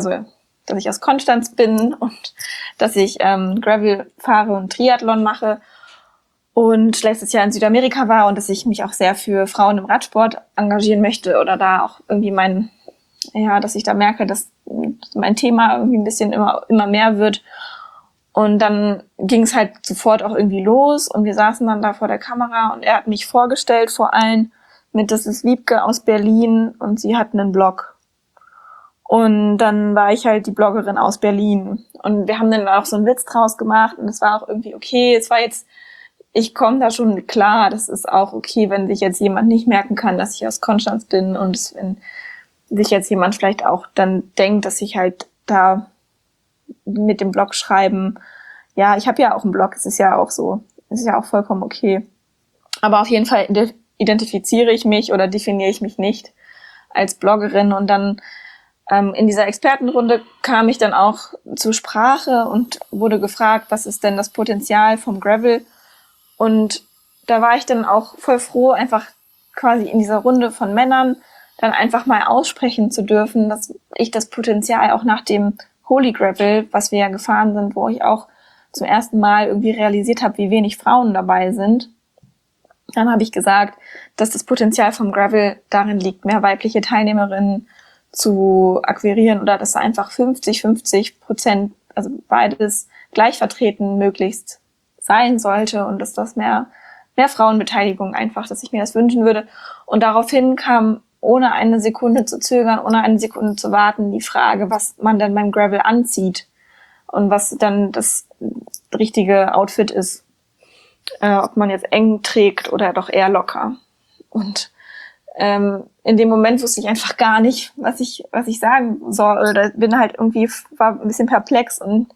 Konstanz bin und dass ich Gravel fahre und Triathlon mache und letztes Jahr in Südamerika war und dass ich mich auch sehr für Frauen im Radsport engagieren möchte oder da auch irgendwie dass ich da merke, dass mein Thema irgendwie ein bisschen immer mehr wird. Und dann ging es halt sofort auch irgendwie los und wir saßen dann da vor der Kamera und er hat mich vorgestellt vor allen das ist Wiebke aus Berlin und sie hat einen Blog. Und dann war ich halt die Bloggerin aus Berlin. Und wir haben dann auch so einen Witz draus gemacht und es war auch irgendwie okay. Ich komme da schon klar, das ist auch okay, wenn sich jetzt jemand nicht merken kann, dass ich aus Konstanz bin und wenn sich jetzt jemand vielleicht auch dann denkt, dass ich halt da mit dem Blog schreiben, ich habe ja auch einen Blog, es ist ja auch so, es ist ja auch vollkommen okay. Aber auf jeden Fall identifiziere ich mich oder definiere ich mich nicht als Bloggerin und dann in dieser Expertenrunde kam ich dann auch zur Sprache und wurde gefragt, was ist denn das Potenzial vom Gravel? Und da war ich dann auch voll froh, einfach quasi in dieser Runde von Männern dann einfach mal aussprechen zu dürfen, dass ich das Potenzial auch nach dem Holy Gravel, was wir ja gefahren sind, wo ich auch zum ersten Mal irgendwie realisiert habe, wie wenig Frauen dabei sind. Dann habe ich gesagt, dass das Potenzial vom Gravel darin liegt, mehr weibliche Teilnehmerinnen zu akquirieren oder dass einfach 50%, also beides gleich vertreten möglichst sein sollte und dass das mehr Frauenbeteiligung einfach, dass ich mir das wünschen würde. Und daraufhin kam, ohne eine Sekunde zu zögern, ohne eine Sekunde zu warten, die Frage, was man dann beim Gravel anzieht und was dann das richtige Outfit ist. Ob man jetzt eng trägt oder doch eher locker. Und in dem Moment wusste ich einfach gar nicht, was ich sagen soll. Oder war ein bisschen perplex und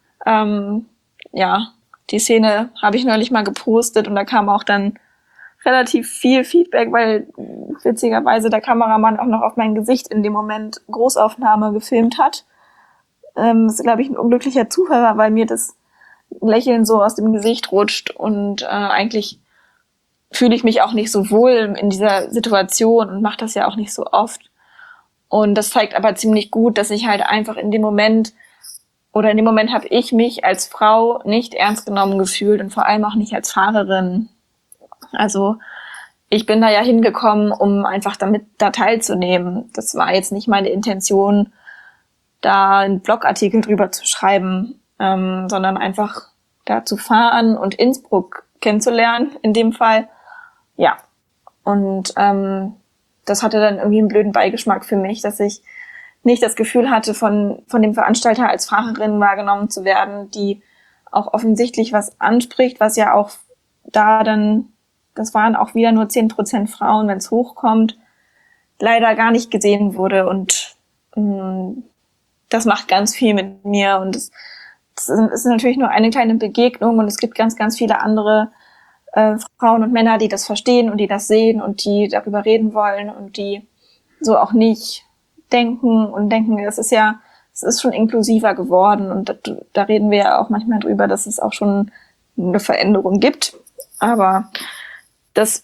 die Szene habe ich neulich mal gepostet und da kam auch dann relativ viel Feedback, weil witzigerweise der Kameramann auch noch auf mein Gesicht in dem Moment Großaufnahme gefilmt hat. Das ist, glaube ich, ein unglücklicher Zufall, weil mir das Lächeln so aus dem Gesicht rutscht und eigentlich fühle ich mich auch nicht so wohl in dieser Situation und mache das ja auch nicht so oft. Und das zeigt aber ziemlich gut, dass ich halt einfach in dem Moment habe ich mich als Frau nicht ernst genommen gefühlt und vor allem auch nicht als Fahrerin. Also ich bin da ja hingekommen, um einfach da teilzunehmen. Das war jetzt nicht meine Intention, da einen Blogartikel drüber zu schreiben, sondern einfach da zu fahren und Innsbruck kennenzulernen, in dem Fall. Ja. Und das hatte dann irgendwie einen blöden Beigeschmack für mich, dass ich nicht das Gefühl hatte, von dem Veranstalter als Fahrerin wahrgenommen zu werden, die auch offensichtlich was anspricht, was ja auch da dann, das waren auch wieder nur 10% Frauen, wenn es hochkommt, leider gar nicht gesehen wurde. Und das macht ganz viel mit mir. Und es ist natürlich nur eine kleine Begegnung und es gibt ganz, ganz viele andere Frauen und Männer, die das verstehen und die das sehen und die darüber reden wollen und die so auch nicht denken und denken, es ist schon inklusiver geworden und da reden wir ja auch manchmal drüber, dass es auch schon eine Veränderung gibt. Aber das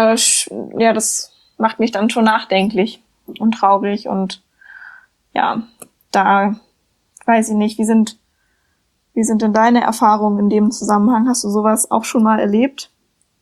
macht mich dann schon nachdenklich und traurig und ja, da weiß ich nicht, wie sind denn deine Erfahrungen in dem Zusammenhang? Hast du sowas auch schon mal erlebt?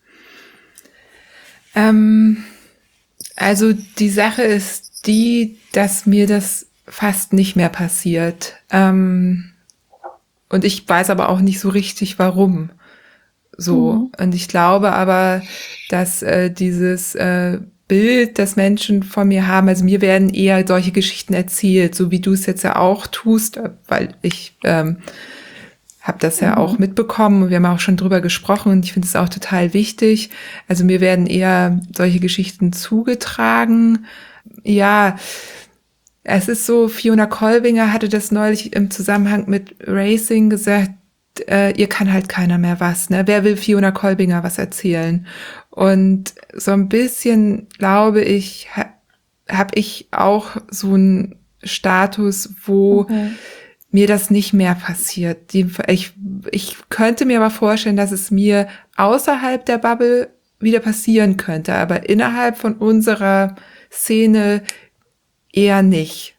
Also die Sache ist die, dass mir das fast nicht mehr passiert. Und ich weiß aber auch nicht so richtig, warum. So. Und ich glaube aber, dass dieses Bild, das Menschen von mir haben, also mir werden eher solche Geschichten erzählt, so wie du es jetzt ja auch tust, weil ich habe das ja auch mitbekommen und wir haben auch schon drüber gesprochen und ich finde es auch total wichtig. Also mir werden eher solche Geschichten zugetragen. Ja, es ist so, Fiona Kolbinger hatte das neulich im Zusammenhang mit Racing gesagt, ihr kann halt keiner mehr was, ne? Wer will Fiona Kolbinger was erzählen? Und so ein bisschen, glaube ich, habe ich auch so einen Status, wo mir das nicht mehr passiert. Ich könnte mir aber vorstellen, dass es mir außerhalb der Bubble wieder passieren könnte, aber innerhalb von unserer Szene eher nicht.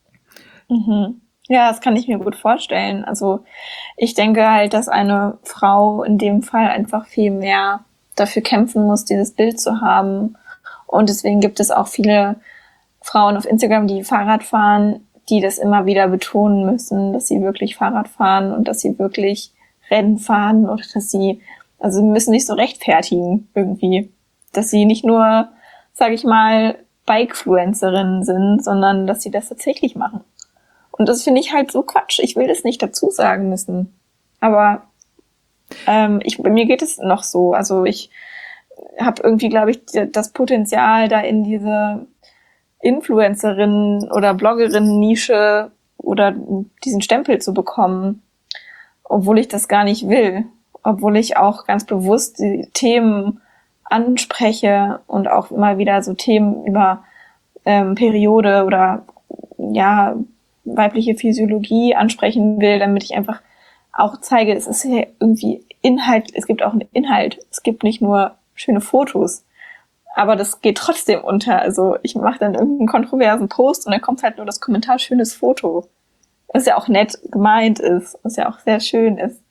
Ja, das kann ich mir gut vorstellen. Also ich denke halt, dass eine Frau in dem Fall einfach viel mehr dafür kämpfen muss, dieses Bild zu haben. Und deswegen gibt es auch viele Frauen auf Instagram, die Fahrrad fahren, die das immer wieder betonen müssen, dass sie wirklich Fahrrad fahren und dass sie wirklich Rennen fahren oder sie müssen sich so rechtfertigen irgendwie, dass sie nicht nur, sage ich mal, Bikefluencerinnen sind, sondern dass sie das tatsächlich machen. Und das finde ich halt so Quatsch. Ich will das nicht dazu sagen müssen. Aber bei mir geht es noch so. Also ich habe irgendwie, glaube ich, das Potenzial, da in diese Influencerin oder Bloggerin-Nische oder diesen Stempel zu bekommen, obwohl ich das gar nicht will, obwohl ich auch ganz bewusst die Themen anspreche und auch immer wieder so Themen über Periode oder ja weibliche Physiologie ansprechen will, damit ich einfach auch zeige, es ist ja irgendwie Inhalt, es gibt auch einen Inhalt, es gibt nicht nur schöne Fotos. Aber das geht trotzdem unter. Also ich mache dann irgendeinen kontroversen Post und dann kommt halt nur das Kommentar, schönes Foto. Was ja auch nett gemeint ist, was ja auch sehr schön ist.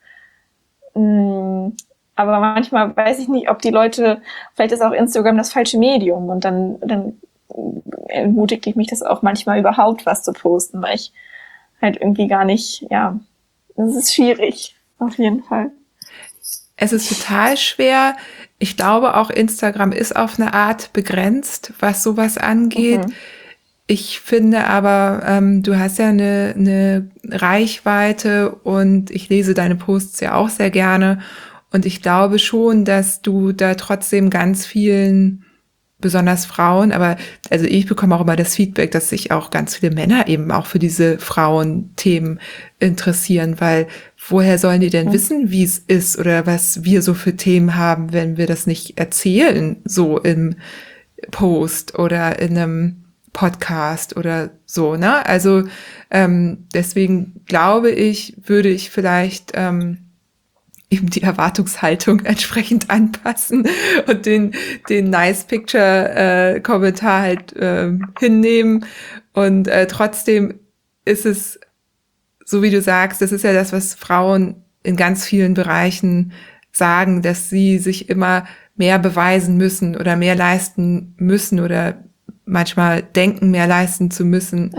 Aber manchmal weiß ich nicht, ob die Leute, vielleicht ist auch Instagram das falsche Medium und dann ermutigt mich das auch manchmal überhaupt was zu posten, weil ich halt irgendwie gar nicht, ja, das ist schwierig, auf jeden Fall. Es ist total schwer. Ich glaube, auch Instagram ist auf eine Art begrenzt, was sowas angeht. Ich finde aber, du hast ja eine Reichweite und ich lese deine Posts ja auch sehr gerne. Und ich glaube schon, dass du da trotzdem ganz vielen, besonders Frauen, aber also ich bekomme auch immer das Feedback, dass sich auch ganz viele Männer eben auch für diese Frauenthemen interessieren, weil woher sollen die denn wissen, wie es ist oder was wir so für Themen haben, wenn wir das nicht erzählen, so im Post oder in einem Podcast oder so, ne? Also deswegen glaube ich, würde ich vielleicht eben die Erwartungshaltung entsprechend anpassen und den Nice Picture Kommentar halt hinnehmen und trotzdem ist es, so wie du sagst, das ist ja das, was Frauen in ganz vielen Bereichen sagen, dass sie sich immer mehr beweisen müssen oder mehr leisten müssen oder manchmal denken, mehr leisten zu müssen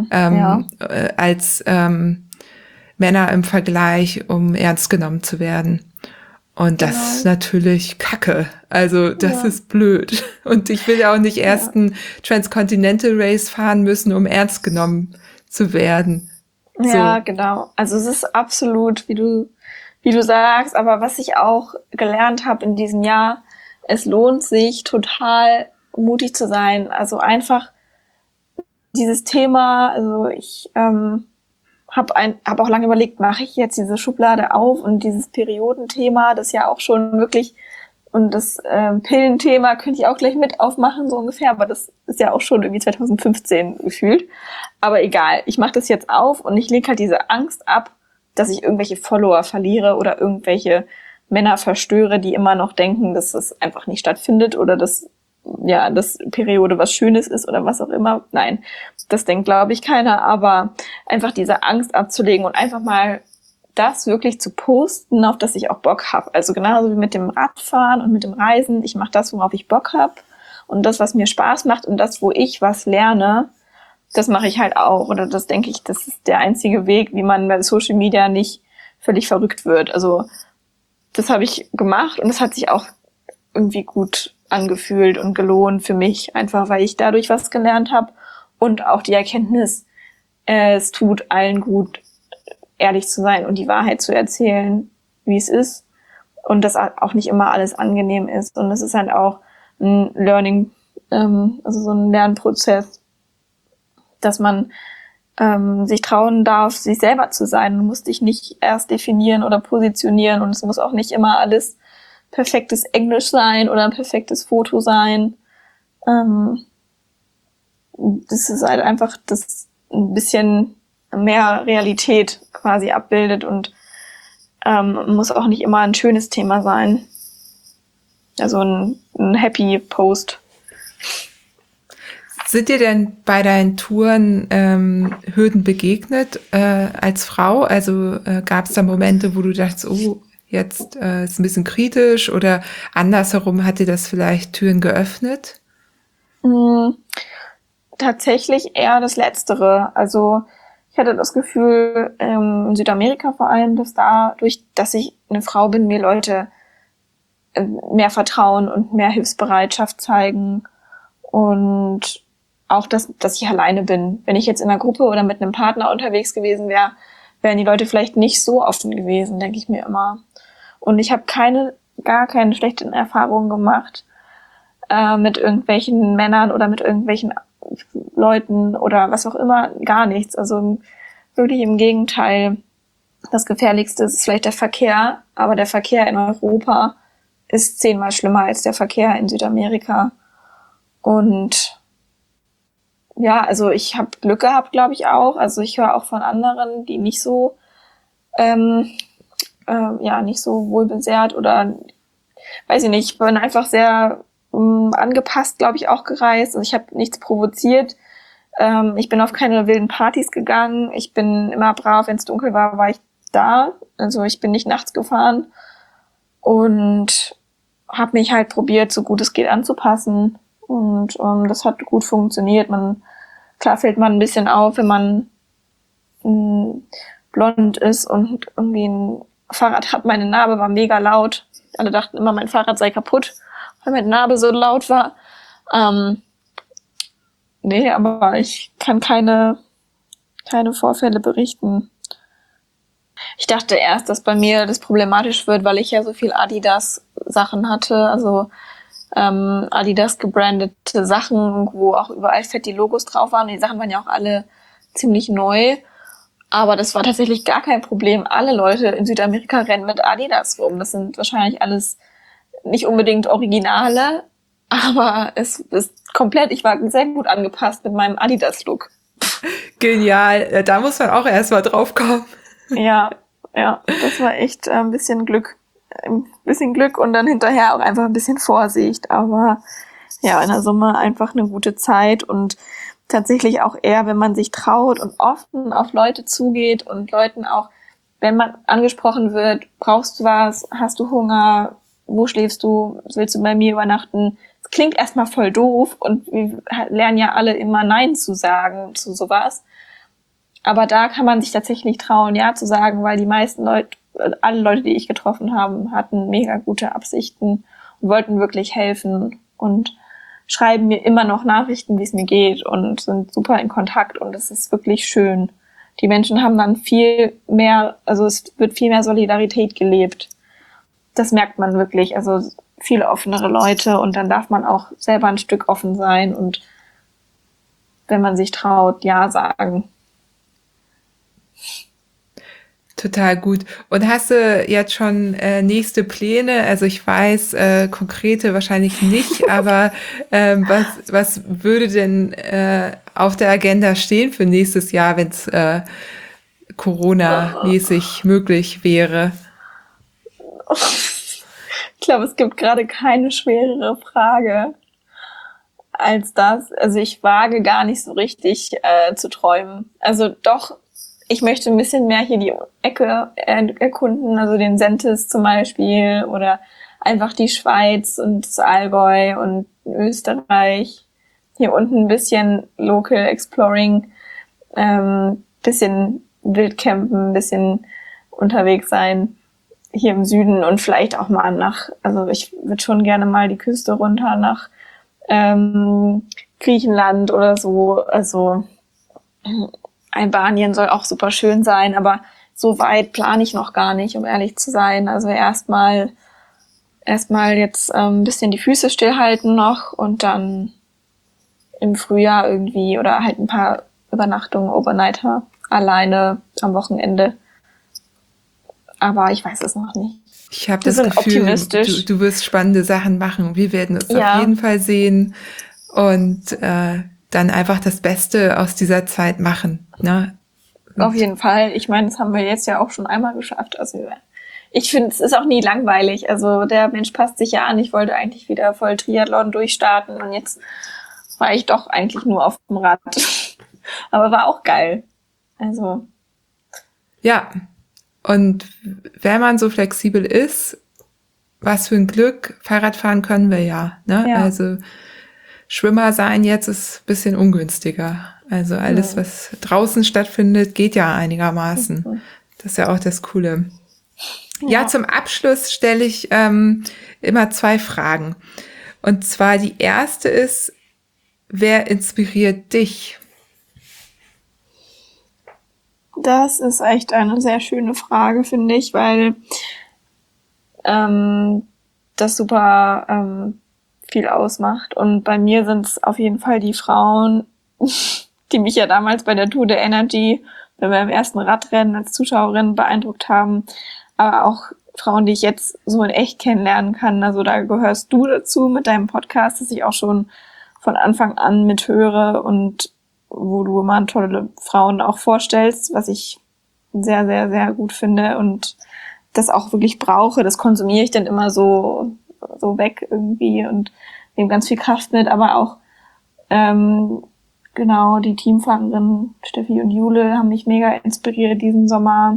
als Männer im Vergleich, um ernst genommen zu werden. Und das ist natürlich Kacke. Also das ist blöd. Und ich will ja auch nicht erst ein Transcontinental Race fahren müssen, um ernst genommen zu werden. Ja, genau. Also es ist absolut, wie du sagst, aber was ich auch gelernt habe in diesem Jahr, es lohnt sich total mutig zu sein. Also einfach dieses Thema, also ich hab auch lange überlegt, mache ich jetzt diese Schublade auf und dieses Periodenthema, das ja auch schon wirklich Und das Pillenthema könnte ich auch gleich mit aufmachen, so ungefähr. Aber das ist ja auch schon irgendwie 2015 gefühlt. Aber egal, ich mache das jetzt auf und ich lege halt diese Angst ab, dass ich irgendwelche Follower verliere oder irgendwelche Männer verstöre, die immer noch denken, dass es einfach nicht stattfindet oder dass Periode was Schönes ist oder was auch immer. Nein, das denkt, glaube ich, keiner. Aber einfach diese Angst abzulegen und einfach mal das wirklich zu posten, auf das ich auch Bock habe. Also genauso wie mit dem Radfahren und mit dem Reisen. Ich mache das, worauf ich Bock habe. Und das, was mir Spaß macht und das, wo ich was lerne, das mache ich halt auch. Oder das denke ich, das ist der einzige Weg, wie man bei Social Media nicht völlig verrückt wird. Also das habe ich gemacht und es hat sich auch irgendwie gut angefühlt und gelohnt für mich. Einfach, weil ich dadurch was gelernt habe und auch die Erkenntnis, es tut allen gut, ehrlich zu sein und die Wahrheit zu erzählen, wie es ist. Und dass auch nicht immer alles angenehm ist. Und es ist halt auch ein Learning, also so ein Lernprozess, dass man sich trauen darf, sich selber zu sein. Du musst dich nicht erst definieren oder positionieren und es muss auch nicht immer alles perfektes Englisch sein oder ein perfektes Foto sein. Das ist halt einfach, das ein bisschen mehr Realität quasi abbildet und muss auch nicht immer ein schönes Thema sein. Also ein Happy Post. Sind dir denn bei deinen Touren Hürden begegnet als Frau? Also gab es da Momente, wo du dachtest, oh, jetzt ist ein bisschen kritisch oder andersherum hat dir das vielleicht Türen geöffnet? Tatsächlich eher das Letztere. Also ich hatte das Gefühl, in Südamerika vor allem, dass dadurch, dass ich eine Frau bin, mir Leute mehr Vertrauen und mehr Hilfsbereitschaft zeigen und auch, dass ich alleine bin. Wenn ich jetzt in einer Gruppe oder mit einem Partner unterwegs gewesen wäre, wären die Leute vielleicht nicht so offen gewesen, denke ich mir immer. Und ich habe gar keine schlechten Erfahrungen gemacht mit irgendwelchen Männern oder mit irgendwelchen Leuten oder was auch immer, gar nichts. Also wirklich im Gegenteil. Das Gefährlichste ist vielleicht der Verkehr, aber der Verkehr in Europa ist 10-mal schlimmer als der Verkehr in Südamerika. Und ja, also ich habe Glück gehabt, glaube ich auch. Also ich höre auch von anderen, die nicht so nicht so wohlbesehrt oder weiß ich nicht, ich bin einfach sehr angepasst, glaube ich, auch gereist. Also ich habe nichts provoziert. Ich bin auf keine wilden Partys gegangen. Ich bin immer brav, wenn es dunkel war ich da. Also ich bin nicht nachts gefahren und habe mich halt probiert, so gut es geht anzupassen. Und das hat gut funktioniert. Klar fällt man ein bisschen auf, wenn man blond ist und irgendwie ein Fahrrad hat. Meine Narbe war mega laut. Alle dachten immer, mein Fahrrad sei kaputt, weil meine Narbe so laut war. Nee, aber ich kann keine Vorfälle berichten. Ich dachte erst, dass bei mir das problematisch wird, weil ich ja so viel Adidas-Sachen hatte, also Adidas gebrandete Sachen, wo auch überall fett die Logos drauf waren. Die Sachen waren ja auch alle ziemlich neu. Aber das war tatsächlich gar kein Problem. Alle Leute in Südamerika rennen mit Adidas rum. Das sind wahrscheinlich alles nicht unbedingt Originale, aber es ist komplett, ich war sehr gut angepasst mit meinem Adidas-Look. Genial, da muss man auch erstmal drauf kommen. Ja, das war echt ein bisschen Glück. Ein bisschen Glück und dann hinterher auch einfach ein bisschen Vorsicht. Aber ja, in der Summe einfach eine gute Zeit und tatsächlich auch eher, wenn man sich traut und offen auf Leute zugeht und Leuten auch, wenn man angesprochen wird, brauchst du was, hast du Hunger, wo schläfst du, willst du bei mir übernachten? Das klingt erstmal voll doof und wir lernen ja alle immer Nein zu sagen zu sowas. Aber da kann man sich tatsächlich trauen, Ja zu sagen, weil die meisten Leute, alle Leute, die ich getroffen habe, hatten mega gute Absichten und wollten wirklich helfen und schreiben mir immer noch Nachrichten, wie es mir geht und sind super in Kontakt und es ist wirklich schön. Die Menschen haben dann viel mehr, also es wird viel mehr Solidarität gelebt. Das merkt man wirklich, also viele offenere Leute und dann darf man auch selber ein Stück offen sein und wenn man sich traut, Ja sagen. Total gut. Und hast du jetzt schon nächste Pläne? Also ich weiß, konkrete wahrscheinlich nicht, aber was würde denn auf der Agenda stehen für nächstes Jahr, wenn es Corona-mäßig möglich wäre? Ich glaube, es gibt gerade keine schwerere Frage als das. Also ich wage gar nicht so richtig zu träumen. Also doch, ich möchte ein bisschen mehr hier die Ecke erkunden, also den Sentis zum Beispiel oder einfach die Schweiz und das Allgäu und Österreich. Hier unten ein bisschen Local Exploring, bisschen Wildcampen, ein bisschen unterwegs sein hier im Süden und vielleicht auch mal also ich würde schon gerne mal die Küste runter nach Griechenland oder so. Also Albanien soll auch super schön sein, aber so weit plane ich noch gar nicht, um ehrlich zu sein. Also erstmal jetzt ein bisschen die Füße stillhalten noch und dann im Frühjahr irgendwie oder halt ein paar Übernachtungen, Overnighter alleine am Wochenende. Aber ich weiß es noch nicht. Ich habe das Gefühl, du wirst spannende Sachen machen. Wir werden uns auf jeden Fall sehen und dann einfach das Beste aus dieser Zeit machen. Ne? Auf jeden Fall. Ich meine, das haben wir jetzt ja auch schon einmal geschafft. Also ich finde, es ist auch nie langweilig. Also der Mensch passt sich ja an. Ich wollte eigentlich wieder voll Triathlon durchstarten und jetzt war ich doch eigentlich nur auf dem Rad. Aber war auch geil. Also. Ja. Und wenn man so flexibel ist, was für ein Glück, Fahrradfahren können wir ja. Ne? Ja. Also Schwimmer sein jetzt ist ein bisschen ungünstiger. Also alles, was draußen stattfindet, geht ja einigermaßen. Das ist ja auch das Coole. Ja, zum Abschluss stelle ich immer 2 Fragen. Und zwar die erste ist, wer inspiriert dich? Das ist echt eine sehr schöne Frage, finde ich, weil das super viel ausmacht. Und bei mir sind es auf jeden Fall die Frauen, die mich ja damals bei der Tour de Energy, bei meinem ersten Radrennen als Zuschauerin beeindruckt haben, aber auch Frauen, die ich jetzt so in echt kennenlernen kann. Also da gehörst du dazu mit deinem Podcast, das ich auch schon von Anfang an mithöre und wo du immer tolle Frauen auch vorstellst, was ich sehr, sehr, sehr gut finde und das auch wirklich brauche. Das konsumiere ich dann immer so weg irgendwie und nehme ganz viel Kraft mit, aber auch genau, die Teamfahrerinnen Steffi und Jule haben mich mega inspiriert diesen Sommer.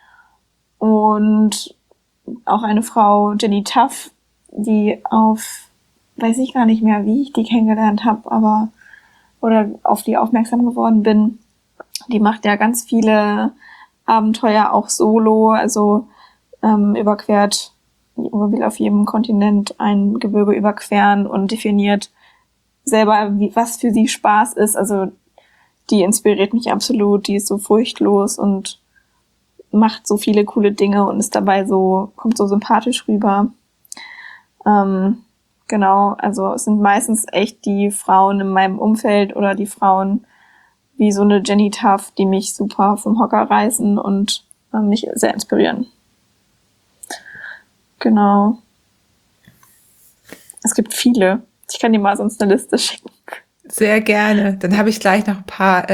Und auch eine Frau, Jenny Tuff, die weiß ich gar nicht mehr, wie ich die kennengelernt habe, oder auf die aufmerksam geworden bin. Die macht ja ganz viele Abenteuer auch solo, also will auf jedem Kontinent ein Gebirge überqueren und definiert selber, was für sie Spaß ist. Also die inspiriert mich absolut. Die ist so furchtlos und macht so viele coole Dinge und ist dabei kommt so sympathisch rüber. Genau, also es sind meistens echt die Frauen in meinem Umfeld oder die Frauen wie so eine Jenny Tuff, die mich super vom Hocker reißen und mich sehr inspirieren. Genau. Es gibt viele. Ich kann dir mal sonst eine Liste schicken. Sehr gerne. Dann habe ich gleich noch ein paar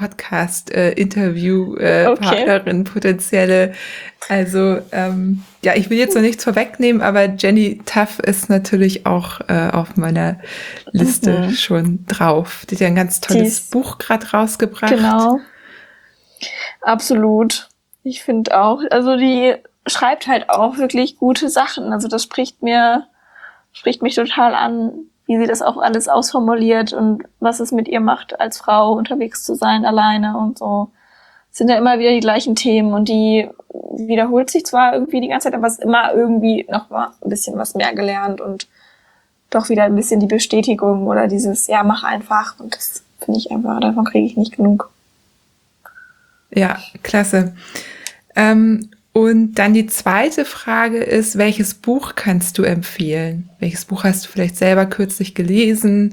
Podcast-Interview-Partnerinnen, potenzielle. Also ich will jetzt noch nichts vorwegnehmen, aber Jenny Tuff ist natürlich auch auf meiner Liste schon drauf. Die hat ja ein ganz tolles Buch gerade rausgebracht. Genau. Absolut. Ich finde auch, also die schreibt halt auch wirklich gute Sachen. Also das spricht mich total an, wie sie das auch alles ausformuliert und was es mit ihr macht, als Frau unterwegs zu sein, alleine und so. Es sind ja immer wieder die gleichen Themen und die wiederholt sich zwar irgendwie die ganze Zeit, aber es ist immer irgendwie noch mal ein bisschen was mehr gelernt und doch wieder ein bisschen die Bestätigung oder dieses, ja, mach einfach. Und das finde ich einfach, davon kriege ich nicht genug. Ja, klasse. Und dann die zweite Frage ist, welches Buch kannst du empfehlen? Welches Buch hast du vielleicht selber kürzlich gelesen?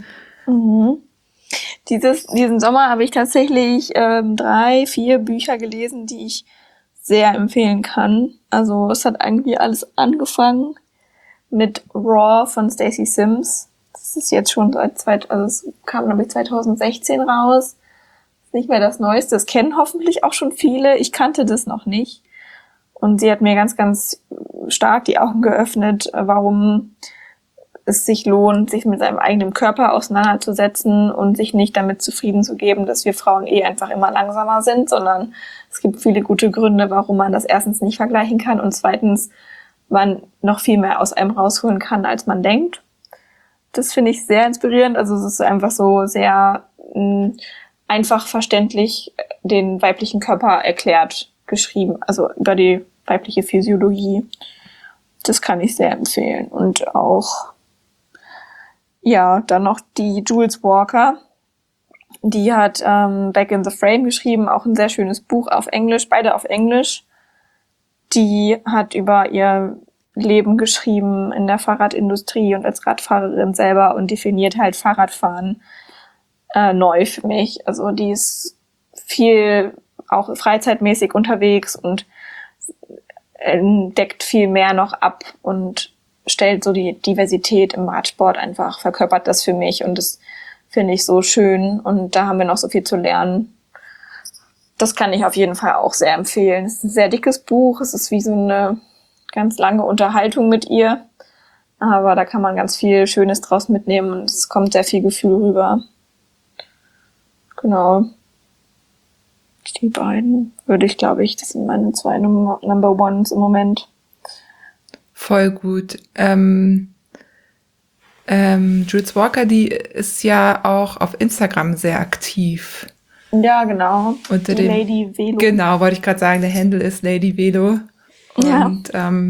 Diesen Sommer habe ich tatsächlich 3, 4 Bücher gelesen, die ich sehr empfehlen kann. Also es hat eigentlich alles angefangen mit Raw von Stacey Sims. Das ist jetzt schon es kam glaube ich 2016 raus. Ist nicht mehr das Neueste. Das kennen hoffentlich auch schon viele. Ich kannte das noch nicht. Und sie hat mir ganz, ganz stark die Augen geöffnet, warum es sich lohnt, sich mit seinem eigenen Körper auseinanderzusetzen und sich nicht damit zufrieden zu geben, dass wir Frauen einfach immer langsamer sind, sondern es gibt viele gute Gründe, warum man das erstens nicht vergleichen kann und zweitens man noch viel mehr aus einem rausholen kann, als man denkt. Das finde ich sehr inspirierend. Also es ist einfach so sehr einfach verständlich den weiblichen Körper erklärt geschrieben, also über die weibliche Physiologie. Das kann ich sehr empfehlen. Und auch, ja, dann noch die Jules Walker. Die hat Back in the Frame geschrieben, auch ein sehr schönes Buch auf Englisch, beide auf Englisch. Die hat über ihr Leben geschrieben in der Fahrradindustrie und als Radfahrerin selber und definiert halt Fahrradfahren neu für mich. Also die ist viel auch freizeitmäßig unterwegs und deckt viel mehr noch ab und stellt so die Diversität im Radsport einfach, verkörpert das für mich und das finde ich so schön und da haben wir noch so viel zu lernen. Das kann ich auf jeden Fall auch sehr empfehlen. Es ist ein sehr dickes Buch, es ist wie so eine ganz lange Unterhaltung mit ihr, aber da kann man ganz viel Schönes draus mitnehmen und es kommt sehr viel Gefühl rüber. Genau. Die beiden würde ich, glaube ich, das sind meine 2 Number Ones im Moment. Voll gut. Jules Walker, die ist ja auch auf Instagram sehr aktiv. Ja, genau. Unter die dem Lady Velo. Genau, wollte ich gerade sagen, der Handle ist Lady Velo. Und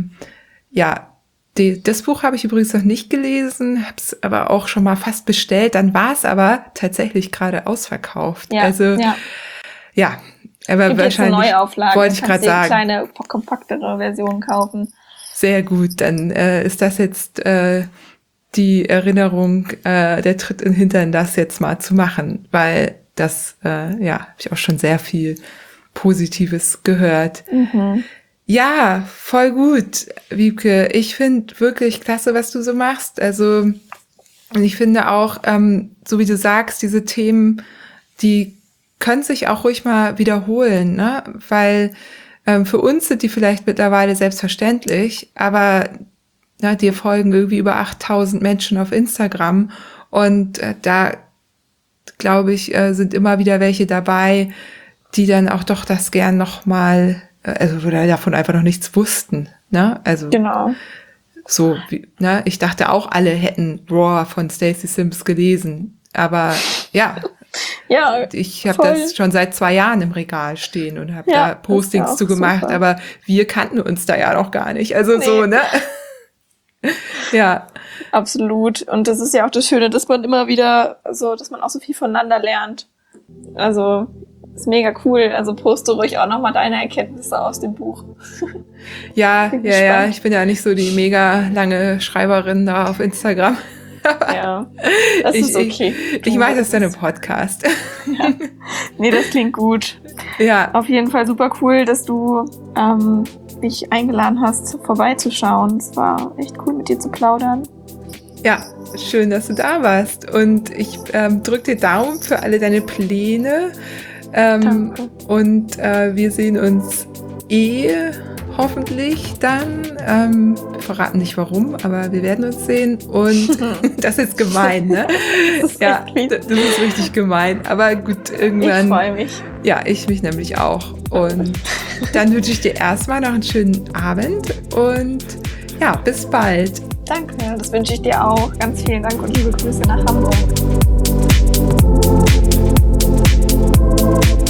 das Buch habe ich übrigens noch nicht gelesen, habe es aber auch schon mal fast bestellt. Dann war es aber tatsächlich gerade ausverkauft. Ja, also ja, aber gibt wahrscheinlich jetzt eine Neuauflage. wollte ich gerade sagen. Kleine, kompaktere Version kaufen. Sehr gut, dann ist das jetzt die Erinnerung, der Tritt in den Hintern, das jetzt mal zu machen, weil das, habe ich auch schon sehr viel Positives gehört. Mhm. Ja, voll gut, Wiebke. Ich finde wirklich klasse, was du so machst. Also, und ich finde auch, so wie du sagst, diese Themen, die können sich auch ruhig mal wiederholen, ne? Weil für uns sind die vielleicht mittlerweile selbstverständlich, aber dir folgen irgendwie über 8000 Menschen auf Instagram und da, glaube ich, sind immer wieder welche dabei, die dann auch doch das gern nochmal, oder davon einfach noch nichts wussten, ne? Also genau. So, ne? Ich dachte auch, alle hätten Raw von Stacey Sims gelesen, aber ja. Ja, ich habe das schon seit 2 Jahren im Regal stehen und habe da Postings zu gemacht, super. aber wir kannten uns da ja noch gar nicht. Also nee. So, ne? Ja. Absolut. Und das ist ja auch das Schöne, dass man immer wieder so, dass man auch so viel voneinander lernt. Also, ist mega cool. Also poste ruhig auch nochmal deine Erkenntnisse aus dem Buch. Ja, ich bin ja nicht so die mega lange Schreiberin da auf Instagram. Ja, das ist okay. Ich mache das dann im Podcast. Ja. Nee, das klingt gut. Ja. Auf jeden Fall super cool, dass du mich eingeladen hast, vorbeizuschauen. Es war echt cool, mit dir zu plaudern. Ja, schön, dass du da warst. Und ich drück dir Daumen für alle deine Pläne. Danke. Und wir sehen uns hoffentlich dann. Wir verraten nicht warum, aber wir werden uns sehen. Und das ist gemein, ne? Das ist richtig gemein. Aber gut, irgendwann. Ich freue mich. Ja, ich mich nämlich auch. Und dann wünsche ich dir erstmal noch einen schönen Abend und ja, bis bald. Danke, das wünsche ich dir auch. Ganz vielen Dank und liebe Grüße nach Hamburg.